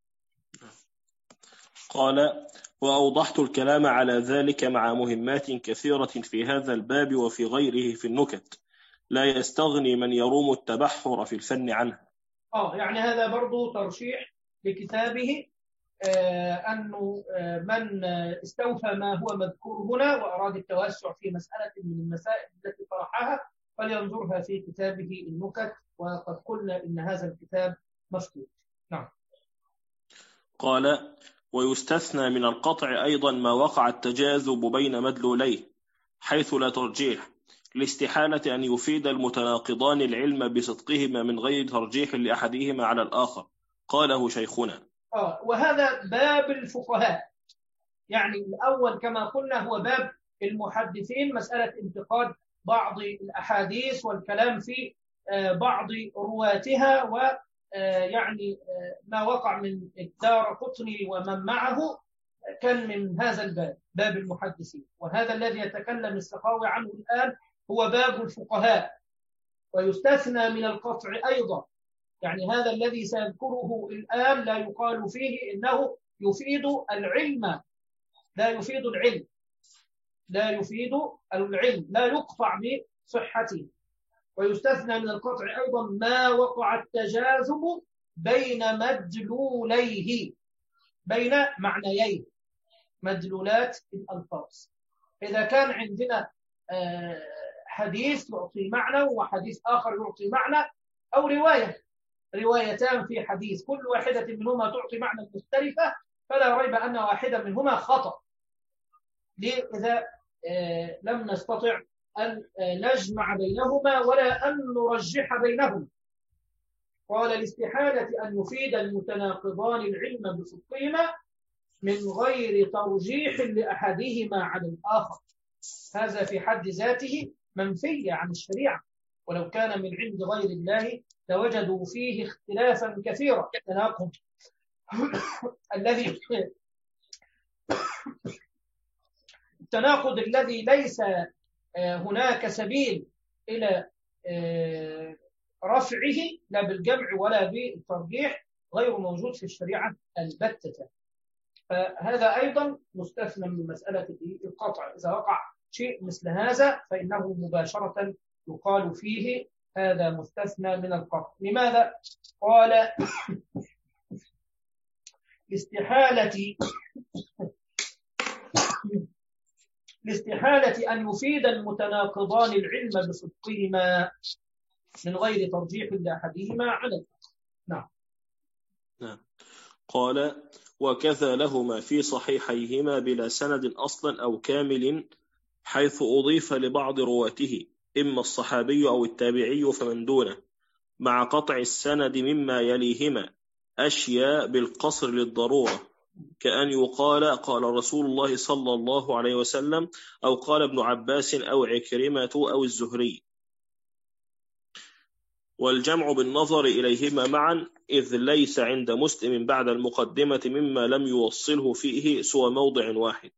Speaker 2: قال وأوضحت الكلام على ذلك مع مهمات كثيرة في هذا الباب وفي غيره في النكت، لا يستغني من يروم التبحر في الفن عنها.
Speaker 1: يعني هذا برضو ترشيح لكتابه، أنه من استوفى ما هو مذكور هنا وأراد التوسع في مسألة من المسائل التي طرحها فلينظرها في كتابه النكت، وقد قلنا إن هذا الكتاب مفقود. نعم.
Speaker 2: قال ويستثنى من القطع أيضا ما وقع التجاذب بين مدلوليه حيث لا ترجيح، لاستحالة أن يفيد المتناقضان العلم بصدقهما من غير ترجيح لأحدهما على الآخر، قاله شيخنا.
Speaker 1: وهذا باب الفقهاء، يعني الأول كما قلنا هو باب المحدثين، مسألة انتقاد بعض الأحاديث والكلام في بعض رواتها، ويعني ما وقع من الدارقطني ومن معه كان من هذا الباب، باب المحدثين. وهذا الذي يتكلم السخاوي عنه الآن هو باب الفقهاء. ويستثنى من القطع أيضا، يعني هذا الذي سيذكره الآن لا يقال فيه إنه يفيد العلم، لا يفيد العلم، لا يفيد العلم، لا يقطع بصحته. ويستثنى من القطع أيضا ما وقع التجاذب بين مدلوليه، بين معنيين، مدلولات الألفاظ. إذا كان عندنا حديث يعطي معنى وحديث آخر يعطي معنى، أو روايتان في حديث كل واحدة منهما تعطي معنى مختلفة، فلا ريب أن واحدة منهما خطأ. إذا لم نستطع أن نجمع بينهما ولا أن نرجح بينهما، قال الاستحالة أن يفيد المتناقضان العلم بصدقهما من غير ترجيح لأحدهما على الآخر. هذا في حد ذاته منفي عن الشريعة، ولو كان من عند غير الله لوجدوا فيه اختلافا كثيرا. التناقض الذي ليس هناك سبيل إلى رفعه لا بالجمع ولا بالترجيح غير موجود في الشريعة البتة. فهذا أيضا مستثنى من مسألة القطع. إذا وقع شيء مثل هذا فإنه مباشرة يقال فيه هذا مستثنى من القطع. لماذا؟ قال لاستحالة أن يفيد المتناقضان العلم بصدقهما من غير ترجيح لأحدهما على الآخر.
Speaker 2: نعم. قال وكذا لهما في صحيحيهما بلا سند أصلا أو كامل، حيث أضيف لبعض رواته إما الصحابي أو التابعي فمن دونه، مع قطع السند مما يليهما أشياء بالقصر للضرورة، كأن يقال قال رسول الله صلى الله عليه وسلم، أو قال ابن عباس أو عكرمة أو الزهري، والجمع بالنظر إليهما معا، إذ ليس عند مسلم بعد المقدمة مما لم يوصله فيه سوى موضع واحد.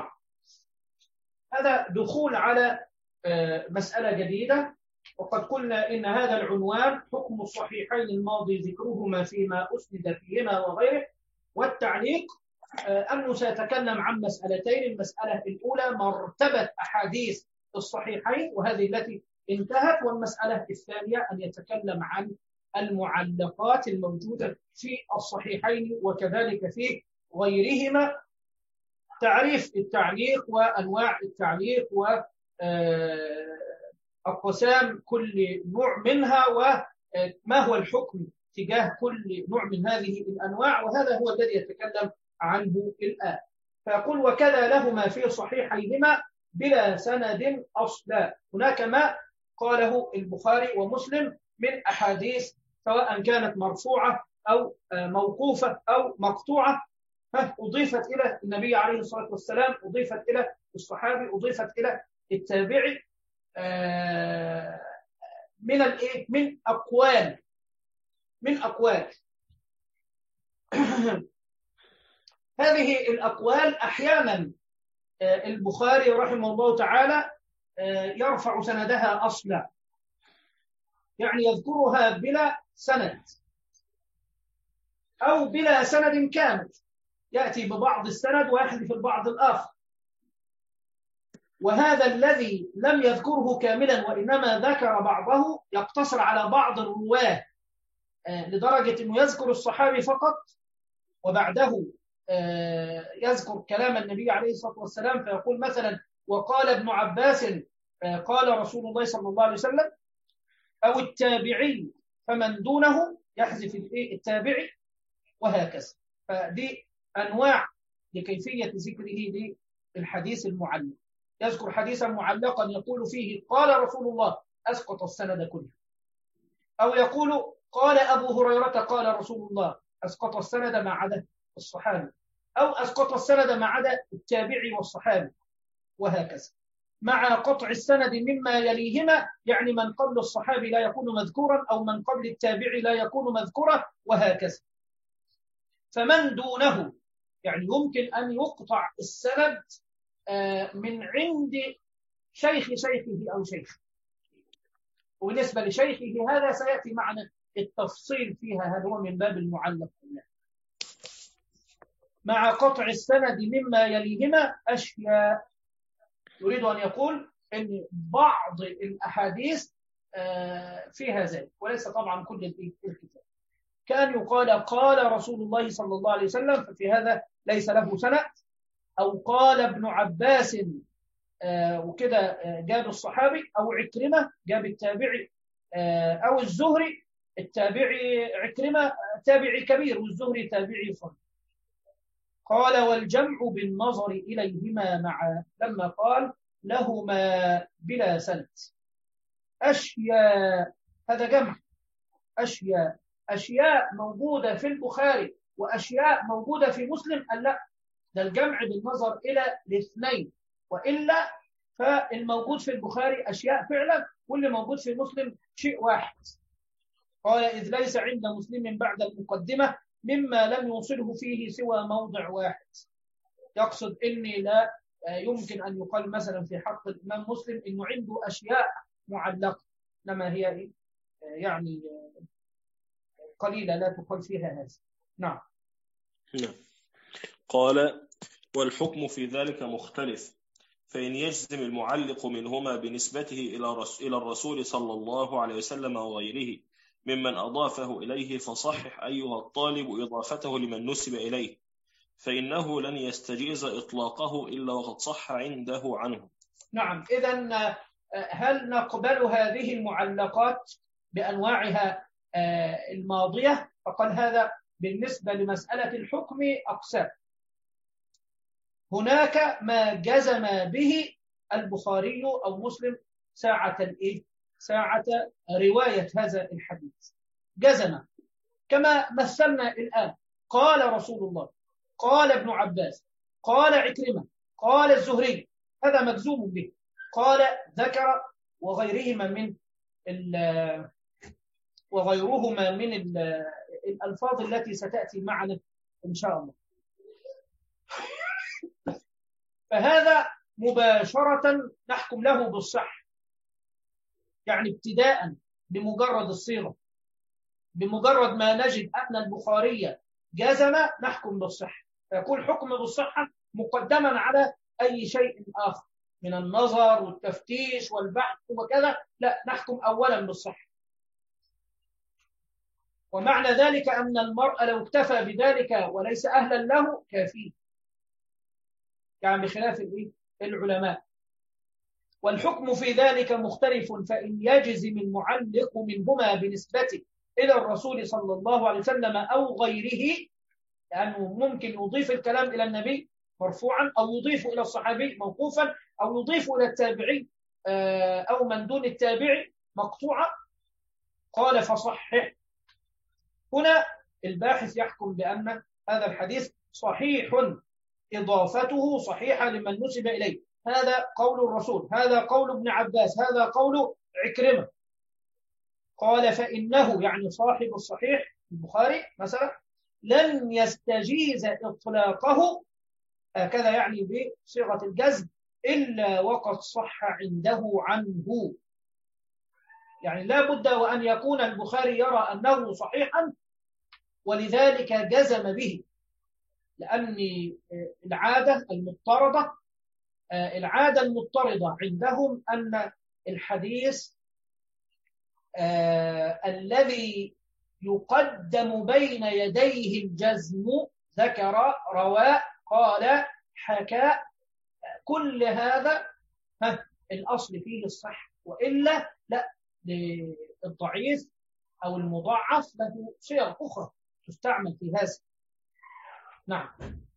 Speaker 1: هذا دخول على مسألة جديدة، وقد قلنا إن هذا العنوان حكم الصحيحين الماضي ذكرهما فيما أسند فيهما وغيره، والتعليق أنه سيتكلم عن مسألتين. المسألة الأولى مرتبة أحاديث الصحيحين وهذه التي انتهت، والمسألة الثانية أن يتكلم عن المعلقات الموجودة في الصحيحين وكذلك في غيرهما، تعريف التعليق وأنواع التعليق وأقسام كل نوع منها وما هو الحكم تجاه كل نوع من هذه الأنواع، وهذا هو الذي يتكلم عنه الآن. فيقول وكذا لهما في صحيحيهما بلا سند أصلا. هناك ما قاله البخاري ومسلم من أحاديث سواء كانت مرفوعة أو موقوفة أو مقطوعة، أضيفت إلى النبي عليه الصلاة والسلام، أضيفت إلى الصحابي، أضيفت إلى التابعي، من أقوال هذه الأقوال أحيانا البخاري رحمه الله تعالى يرفع سندها أصلا، يعني يذكرها بلا سند أو بلا سند كامل، يأتي ببعض السند ويحذف البعض الآخر. وهذا الذي لم يذكره كاملا وإنما ذكر بعضه يقتصر على بعض الرواه لدرجة أنه يذكر الصحابي فقط وبعده يذكر كلام النبي عليه الصلاة والسلام، فيقول مثلا وقال ابن عباس قال رسول الله صلى الله عليه وسلم، أو التابعي فمن دونه يحذف التابعي، وهكذا. فدي أنواع لكيفية ذكره للحديث المعلق. يذكر حديثا معلقا يقول فيه قال رسول الله، أسقط السند كله، أو يقول قال أبو هريرة قال رسول الله، أسقط السند ما عدا الصحابي، أو أسقط السند ما عدا التابعي والصحابي، وهكذا، مع قطع السند مما يليهما، يعني من قبل الصحابي لا يكون مذكورا أو من قبل التابعي لا يكون مذكورا، وهكذا. فمن دونه يعني يمكن أن يقطع السند من عند شيخه أو شيخه، وبالنسبة لشيخه هذا سيأتي معنا التفصيل فيها، هذا هو من باب المعلق. مع قطع السند مما يليهما أشياء، يريد أن يقول أن بعض الأحاديث فيها ذلك، وليس طبعا كل الكتاب. كان يقال قال رسول الله صلى الله عليه وسلم، ففي هذا ليس له سند، أو قال ابن عباس وكده جاب الصحابي، أو عكرمة جاب التابعي، أو الزهري، التابعي عكرمة تابعي كبير والزهري تابعي صغير. قال والجمع بالنظر إليهما معا، لما قال لهما بلا سند. أشياء هذا جمع، أشياء أشياء موجودة في البخاري وأشياء موجودة في مسلم، قال لا، ده الجمع بالنظر إلى الاثنين، وإلا فالموجود في البخاري أشياء فعلا، واللي موجود في مسلم شيء واحد. قال إذ ليس عند مسلم بعد المقدمة مما لم يوصله فيه سوى موضع واحد. يقصد إني لا يمكن أن يقال مثلا في حق الإمام مسلم إنه عنده أشياء معلقة، لما هي يعني قليلة لا تقال فيها هذا. نعم.
Speaker 2: قال والحكم في ذلك مختلف، فإن يجزم المعلق منهما بنسبته إلى الرسول صلى الله عليه وسلم وغيره ممن أضافه إليه فصحح أيها الطالب إضافته لمن نسب إليه، فإنه لن يستجيز إطلاقه إلا وقد صح عنده عنه.
Speaker 1: نعم. إذن هل نقبل هذه المعلقات بأنواعها الماضية؟ فقال هذا بالنسبة لمسألة الحكم أقسام. هناك ما جزم به البخاري أو مسلم ساعة رواية هذا الحديث، جزم كما مثلنا الآن، قال رسول الله، قال ابن عباس، قال عكرمة، قال الزهري، هذا مجزوم به. قال ذكر وغيرهما من الألفاظ التي ستأتي معنا إن شاء الله. فهذا مباشرة نحكم له بالصح، يعني ابتداء بمجرد الصيغة، بمجرد ما نجد أن البخاري جزم نحكم بالصح، فيكون حكم بالصحة مقدما على أي شيء آخر من النظر والتفتيش والبحث وكذا، لا، نحكم أولا بالصح. ومعنى ذلك أن المرء لو اكتفى بذلك وليس أهلا له كافيه، يعني بخلاف العلماء. والحكم في ذلك مختلف، فإن يجزم المعلق منهما بنسبته إلى الرسول صلى الله عليه وسلم أو غيره، لأنه ممكن يضيف الكلام إلى النبي مرفوعا، أو يضيف إلى الصحابي موقوفا، أو يضيف إلى التابعي أو من دون التابعي مقطوعا. قال فصحح. هنا الباحث يحكم بأن هذا الحديث صحيح، إضافته صحيحة لمن نسب إليه. هذا قول الرسول، هذا قول ابن عباس، هذا قول عكرمة. قال فإنه، يعني صاحب الصحيح البخاري مثلا، لن يستجيز إطلاقه، هكذا يعني بصيغة الجزم، إلا وقد صح عنده عنه. يعني لا بد وأن يكون البخاري يرى أنه صحيحا ولذلك جزم به، لأن العادة المضطردة عندهم أن الحديث الذي يقدم بين يديه الجزم، ذكر، روى، قال، حكى، كل هذا الأصل فيه الصح، وإلا لا، للضعيف أو المضاعف له صيغ أخرى تستعمل في هذا. نعم.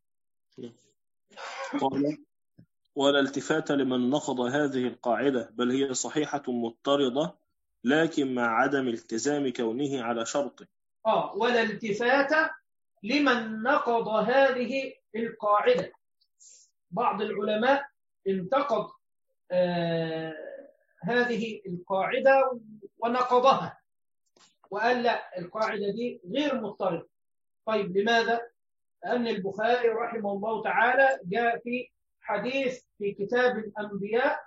Speaker 2: ولا التفات لمن نقض هذه القاعدة، بل هي صحيحة مضطردة لكن مع عدم التزام كونه على شرطه.
Speaker 1: ولا التفات لمن نقض هذه القاعدة. بعض العلماء انتقض هذه القاعدة ونقضها وقال لا، القاعدة دي غير مضطردة. طيب لماذا؟ لأن البخاري رحمه الله تعالى جاء في حديث في كتاب الأنبياء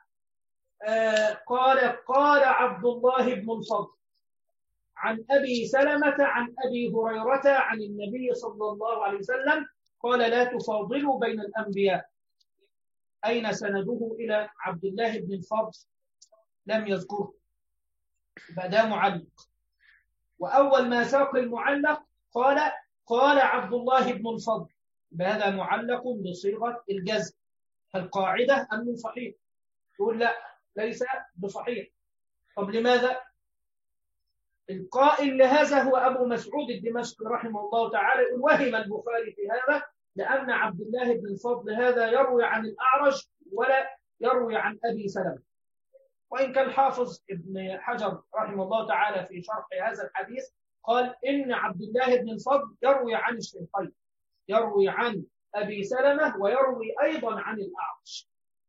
Speaker 1: قال عبد الله بن الفضل عن أبي سلمة عن أبي هريرة عن النبي صلى الله عليه وسلم قال لا تفاضلوا بين الأنبياء. أين سنده إلى عبد الله بن الفضل؟ لم يذكره، فده معلق. وأول ما ساق المعلق قال عبد الله بن الفضل، بهذا معلق بصيغة الجزم. فالقاعدة أنه صحيح، تقول لا، ليس بصحيح. طب لماذا؟ القائل لهذا هو أبو مسعود الدمشقي رحمه الله تعالى، يقول وهم البخاري في هذا، لأن عبد الله بن الفضل هذا يروي عن الأعرج ولا يروي عن أبي سلمة. وإن كان حافظ ابن حجر رحمه الله تعالى في شرح هذا الحديث قال إن عبد الله بن الفضل يروي عن الشيخين، يروي عن أبي سلمة ويروي أيضا عن الأعمش.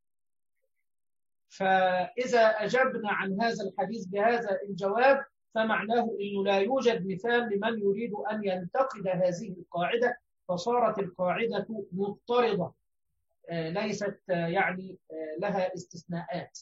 Speaker 1: فإذا أجبنا عن هذا الحديث بهذا الجواب فمعناه أنه لا يوجد مثال لمن يريد أن ينتقد هذه القاعدة، فصارت القاعدة مضطردة ليست يعني لها استثناءات.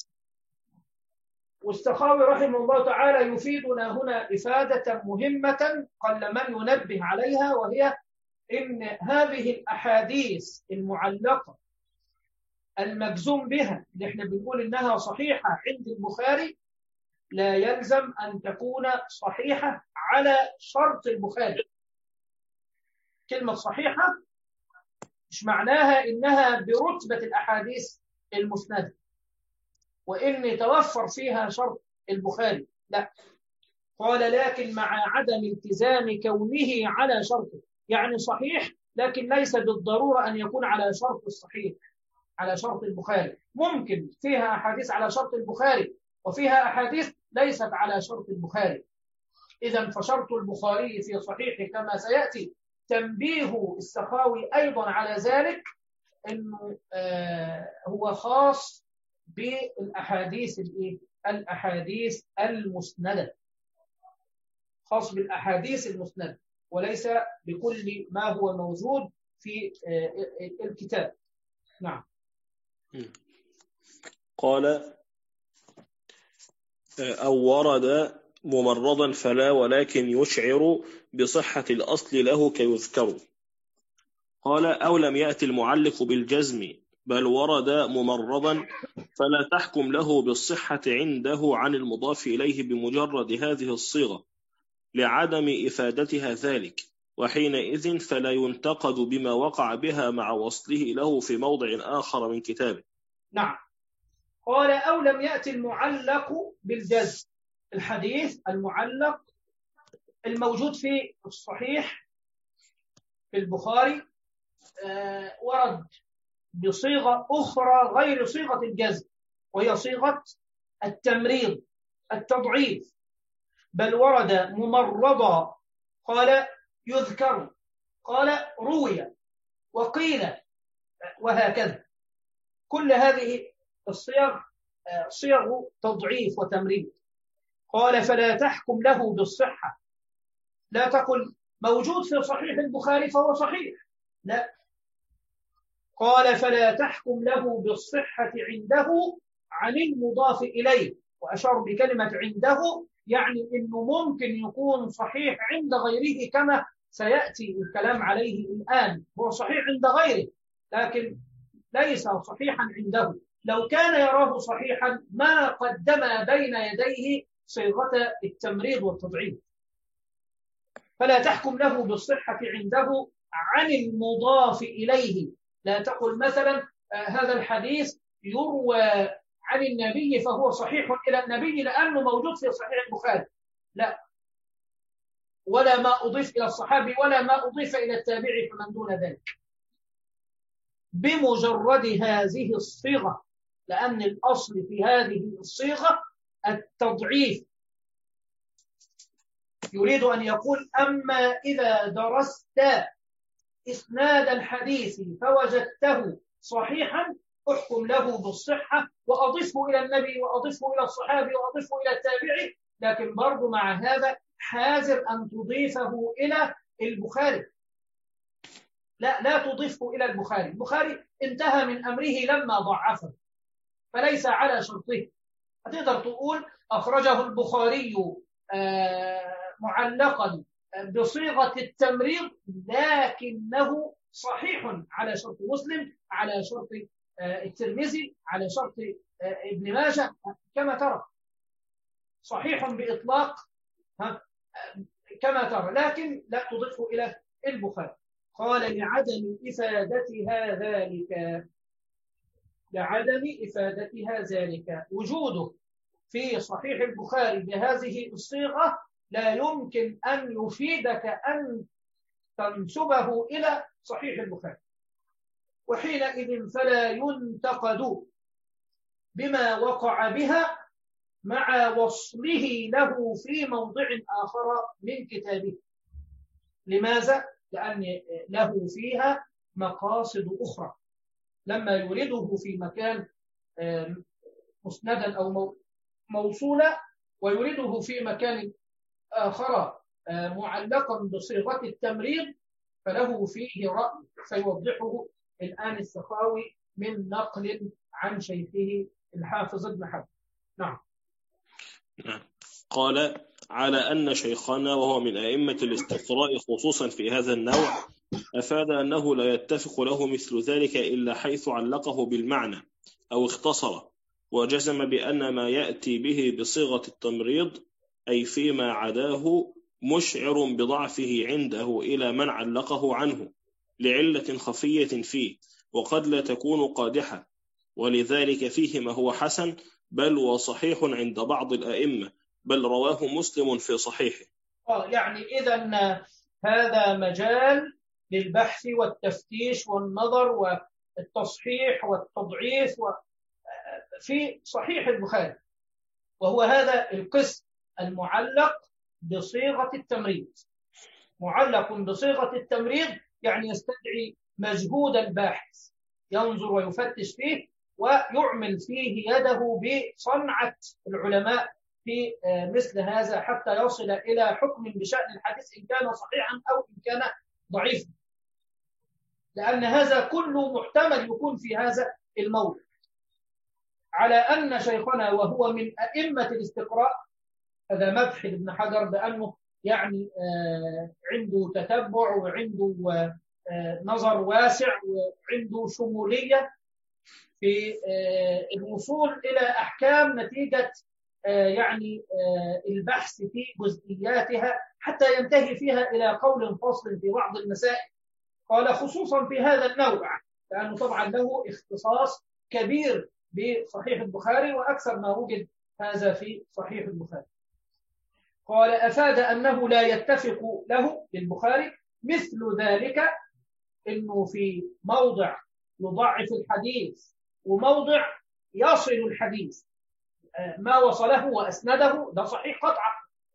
Speaker 1: والسخاوي رحمه الله تعالى يفيدنا هنا إفادة مهمة قل من ينبه عليها، وهي إن هذه الأحاديث المعلقة المجزوم بها اللي احنا بنقول إنها صحيحة عند البخاري لا يلزم أن تكون صحيحة على شرط البخاري. كلمة صحيحة مش معناها إنها برتبة الأحاديث المسندة وإن توفر فيها شرط البخاري، لا. قال لكن مع عدم التزام كونه على شرطه، يعني صحيح لكن ليس بالضرورة أن يكون على شرط الصحيح، على شرط البخاري. ممكن فيها أحاديث على شرط البخاري وفيها أحاديث ليست على شرط البخاري. إذن فشرط البخاري في صحيحه كما سيأتي تنبيه السخاوي أيضا على ذلك أنه هو خاص بالأحاديث الأحاديث المسندة، خاص بالأحاديث المسندة وليس بكل ما هو موجود في الكتاب. نعم.
Speaker 2: قال أو ورد ممرضا فلا، ولكن يشعر بصحة الأصل له كيذكر. قال أو لم يأتي المعلق بالجزم بل ورد ممرضا فلا تحكم له بالصحة عنده عن المضاف إليه بمجرد هذه الصيغة لعدم إفادتها ذلك، وحينئذ فلا ينتقد بما وقع بها مع وصله له في موضع آخر من كتابه.
Speaker 1: نعم. قال أو لم يأتي المعلق بالجزم، الحديث المعلق الموجود في الصحيح في البخاري ورد بصيغة أخرى غير صيغة الجزم، وهي صيغة التمريض التضعيف، بل ورد ممرضا، قال يذكر، قال روي، وقيل، وهكذا. كل هذه الصيغ صيغ تضعيف وتمريض. قال فلا تحكم له بالصحة، لا تقل موجود في صحيح البخاري فهو صحيح، لا. قال فلا تحكم له بالصحة عنده عن المضاف إليه، وأشار بكلمة عنده يعني إنه ممكن يكون صحيح عند غيره كما سيأتي الكلام عليه الآن. هو صحيح عند غيره لكن ليس صحيحا عنده. لو كان يراه صحيحا ما قدم بين يديه صيغة التمريض والتضعيف. فلا تحكم له بالصحة عنده عن المضاف إليه، لا تقل مثلا هذا الحديث يروى عن النبي فهو صحيح إلى النبي لأنه موجود في صحيح البخاري، لا. ولا ما أضيف إلى الصحابي ولا ما أضيف إلى التابعي فمن دون ذلك، بمجرد هذه الصيغة، لأن الأصل في هذه الصيغة التضعيف. يريد أن يقول أما إذا درست إسناد الحديث فوجدته صحيحا احكم له بالصحة وأضفه إلى النبي وأضفه إلى الصحابي وأضفه إلى التابعي، لكن برضو مع هذا حاذر أن تضيفه إلى البخاري. لا تضيفه إلى البخاري. البخاري انتهى من أمره لما ضعفه فليس على شرطه. هتقدر تقول أخرجه البخاري معلقا بصيغة التمريض لكنه صحيح على شرط مسلم، على شرط الترمذي، على شرط ابن ماجه، كما ترى صحيح بإطلاق كما ترى، لكن لا تضيفه إلى البخاري. قال لعدم إفادتها ذلك، لعدم إفادتها ذلك، وجوده في صحيح البخاري بهذه الصيغة لا يمكن أن يفيدك أن تنسبه إلى صحيح البخاري، وحينئذ فلا ينتقد بما وقع بها مع وصله له في موضع آخر من كتابه. لماذا؟ لأن له فيها مقاصد أخرى، لما يورده في مكان مسندا أو موصولا ويورده في مكان آخر معلقا بصيغة التمريض فله فيه رأي سيوضحه الآن السخاوي من نقل عن شيخه الحافظ ابن حجر. نعم.
Speaker 2: قال: على أن شيخنا وهو من أئمة الاستقراء خصوصا في هذا النوع أفاد أنه لا يتفق له مثل ذلك إلا حيث علقه بالمعنى أو اختصره، وجزم بأن ما يأتي به بصيغة التمريض أي فيما عداه مشعر بضعفه عنده إلى من علقه عنه لعلة خفية فيه وقد لا تكون قادحة، ولذلك فيه ما هو حسن بل وصحيح عند بعض الأئمة، بل رواه مسلم في صحيحه.
Speaker 1: يعني إذن هذا مجال للبحث والتفتيش والنظر والتصحيح والتضعيف في صحيح البخاري، وهو هذا القسم المعلق بصيغة التمريض. معلق بصيغة التمريض يعني يستدعي مجهود الباحث، ينظر ويفتش فيه ويعمل فيه يده بصنعة العلماء في مثل هذا حتى يصل إلى حكم بشأن الحديث إن كان صحيحا أو إن كان ضعيفا، لأن هذا كله محتمل يكون في هذا الموضع. على أن شيخنا وهو من أئمة الاستقراء، هذا مدح ابن حجر بأنه يعني عنده تتبع وعنده نظر واسع وعنده شمولية في الوصول إلى أحكام نتيجة يعني البحث في جزئياتها حتى ينتهي فيها إلى قول فصل في بعض المسائل. قال خصوصا في هذا النوع، لأنه طبعا له اختصاص كبير بصحيح البخاري وأكثر ما وجد هذا في صحيح البخاري. قال أفاد أنه لا يتفق له للبخاري مثل ذلك، إنه في موضع يضعف الحديث وموضع يصل الحديث، ما وصله وأسنده ده صحيح قطعا،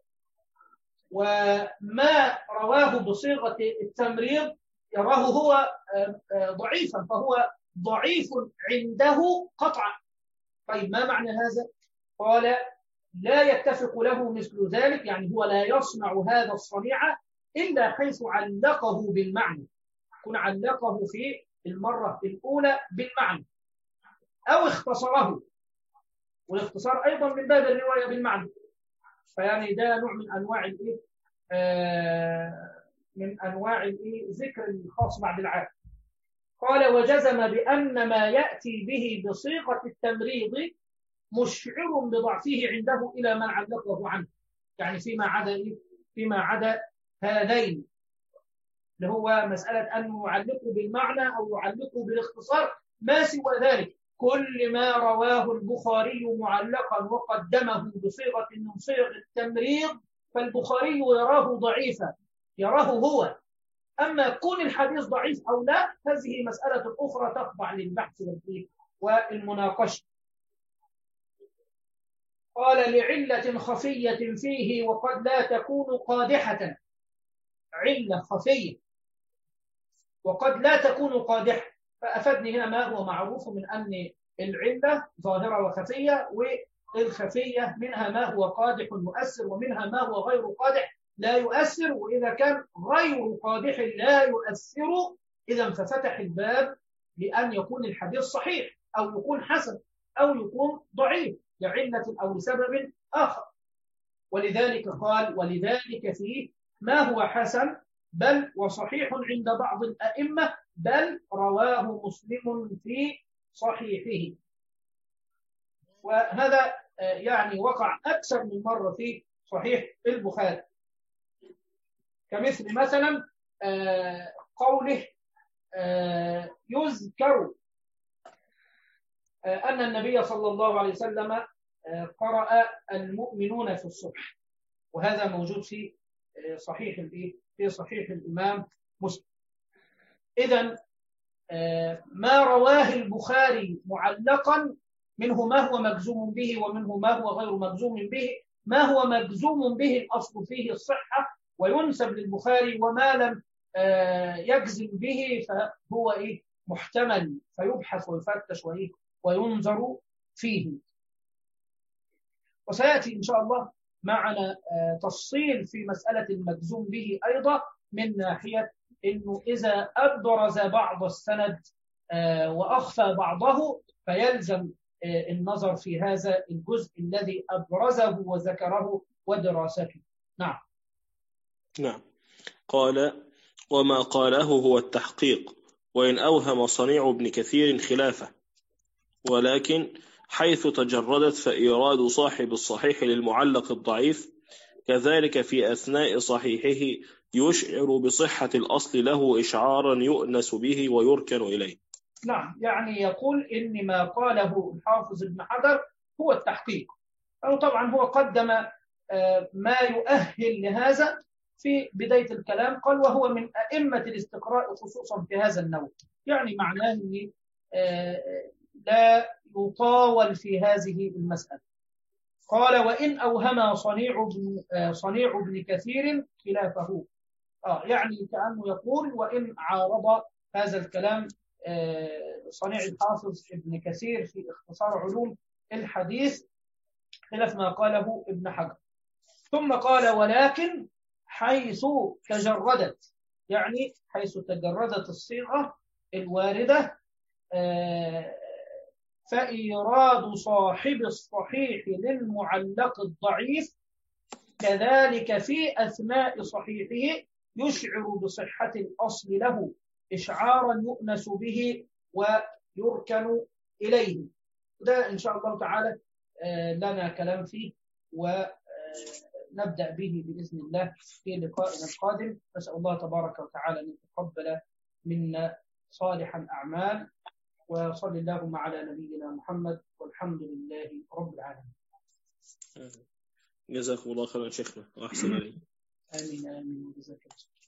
Speaker 1: وما رواه بصيغة التمريض يراه هو ضعيفا فهو ضعيف عنده قطعا. طيب ما معنى هذا؟ قال لا يتفق له مثل ذلك، يعني هو لا يصنع هذا الصنيعة إلا حيث علقه بالمعنى، يكون علقه في المرة الأولى بالمعنى أو اختصره، والاختصار أيضا من باب الرواية بالمعنى، فيعني ده نوع من أنواع الإيه من أنواع الإيه ذكر الخاص بعد العام. قال وجزم بأن ما يأتي به بصيغة التمريض مشعر بضعفه عنده إلى من علقه عنه، يعني فيما عدا إيه؟ فيما عدا هذين اللي هو مسألة أن يعلقه بالمعنى أو يعلقه بالاختصار، ما سوى ذلك كل ما رواه البخاري معلقا وقدمه بصيغة من صيغ التمريض فالبخاري يراه ضعيفا، يراه هو. أما كون الحديث ضعيف أو لا هذه مسألة أخرى تخضع للبحث والمناقشة. قال لعلة خفية فيه وقد لا تكون قادحة، علة خفية وقد لا تكون قادحة، فأفدني هنا ما هو معروف من أن العلة ظاهرة وخفية، والخفية منها ما هو قادح مؤثر ومنها ما هو غير قادح لا يؤثر، وإذا كان غير قادح لا يؤثر إذا ففتح الباب لأن يكون الحديث صحيح أو يكون حسن أو يكون ضعيف لعلة أو لسبب آخر. ولذلك قال ولذلك فيه ما هو حسن بل وصحيح عند بعض الأئمة بل رواه مسلم في صحيحه. وهذا يعني وقع أكثر من مرة في صحيح البخاري، كمثل مثلا قوله يذكر أن النبي صلى الله عليه وسلم قرأ المؤمنون في الصبح، وهذا موجود في صحيح الإمام مسلم. إذن ما رواه البخاري معلقا منه ما هو مجزوم به ومنه ما هو غير مجزوم به. ما هو مجزوم به الأصل فيه الصحة وينسب للبخاري، وما لم يجزم به فهو محتمل، فيبحث ويفتش وينظر فيه. وسيأتي إن شاء الله معنا تفصيل في مسألة المجزوم به أيضا، من ناحية أنه إذا أبرز بعض السند وأخفى بعضه فيلزم النظر في هذا الجزء الذي أبرزه وذكره ودراسته. نعم.
Speaker 2: نعم. قال: وما قاله هو التحقيق، وإن أوهم صنيع ابن كثير خلافه، ولكن حيث تجردت فإيراد صاحب الصحيح للمعلق الضعيف كذلك في أثناء صحيحه يشعر بصحة الأصل له إشعارا يؤنس به ويركن إليه.
Speaker 1: نعم، يعني يقول إن ما قاله الحافظ ابن حجر هو التحقيق، أو طبعا هو قدم ما يؤهل لهذا في بداية الكلام، قال وهو من أئمة الاستقراء خصوصا في هذا النوع، يعني معناه أن لا يطاول في هذه المسألة. قال وإن أوهم صنيع ابن كثير خلافه، يعني كأنه يقول وإن عارض هذا الكلام صنيع الحافظ ابن كثير في اختصار علوم الحديث خلاف ما قاله ابن حجر. ثم قال ولكن حيث تجردت، يعني حيث تجردت الصيغة الواردة، فإيراد صاحب الصحيح للمعلق الضعيف كذلك في أثناء صحيحه يشعر بصحة الأصل له إشعارا يؤنس به ويركن إليه. ده إن شاء الله تعالى لنا كلام فيه، ونبدأ به بإذن الله في لقائنا القادم. نسأل الله تبارك وتعالى أن يتقبل منا صالح الأعمال، وصلى اللهم على نبينا محمد، والحمد لله رب العالمين.
Speaker 2: جزاكم الله خيرا شيخنا وأحسن إليكم.
Speaker 1: آمين آمين. جزاك الله.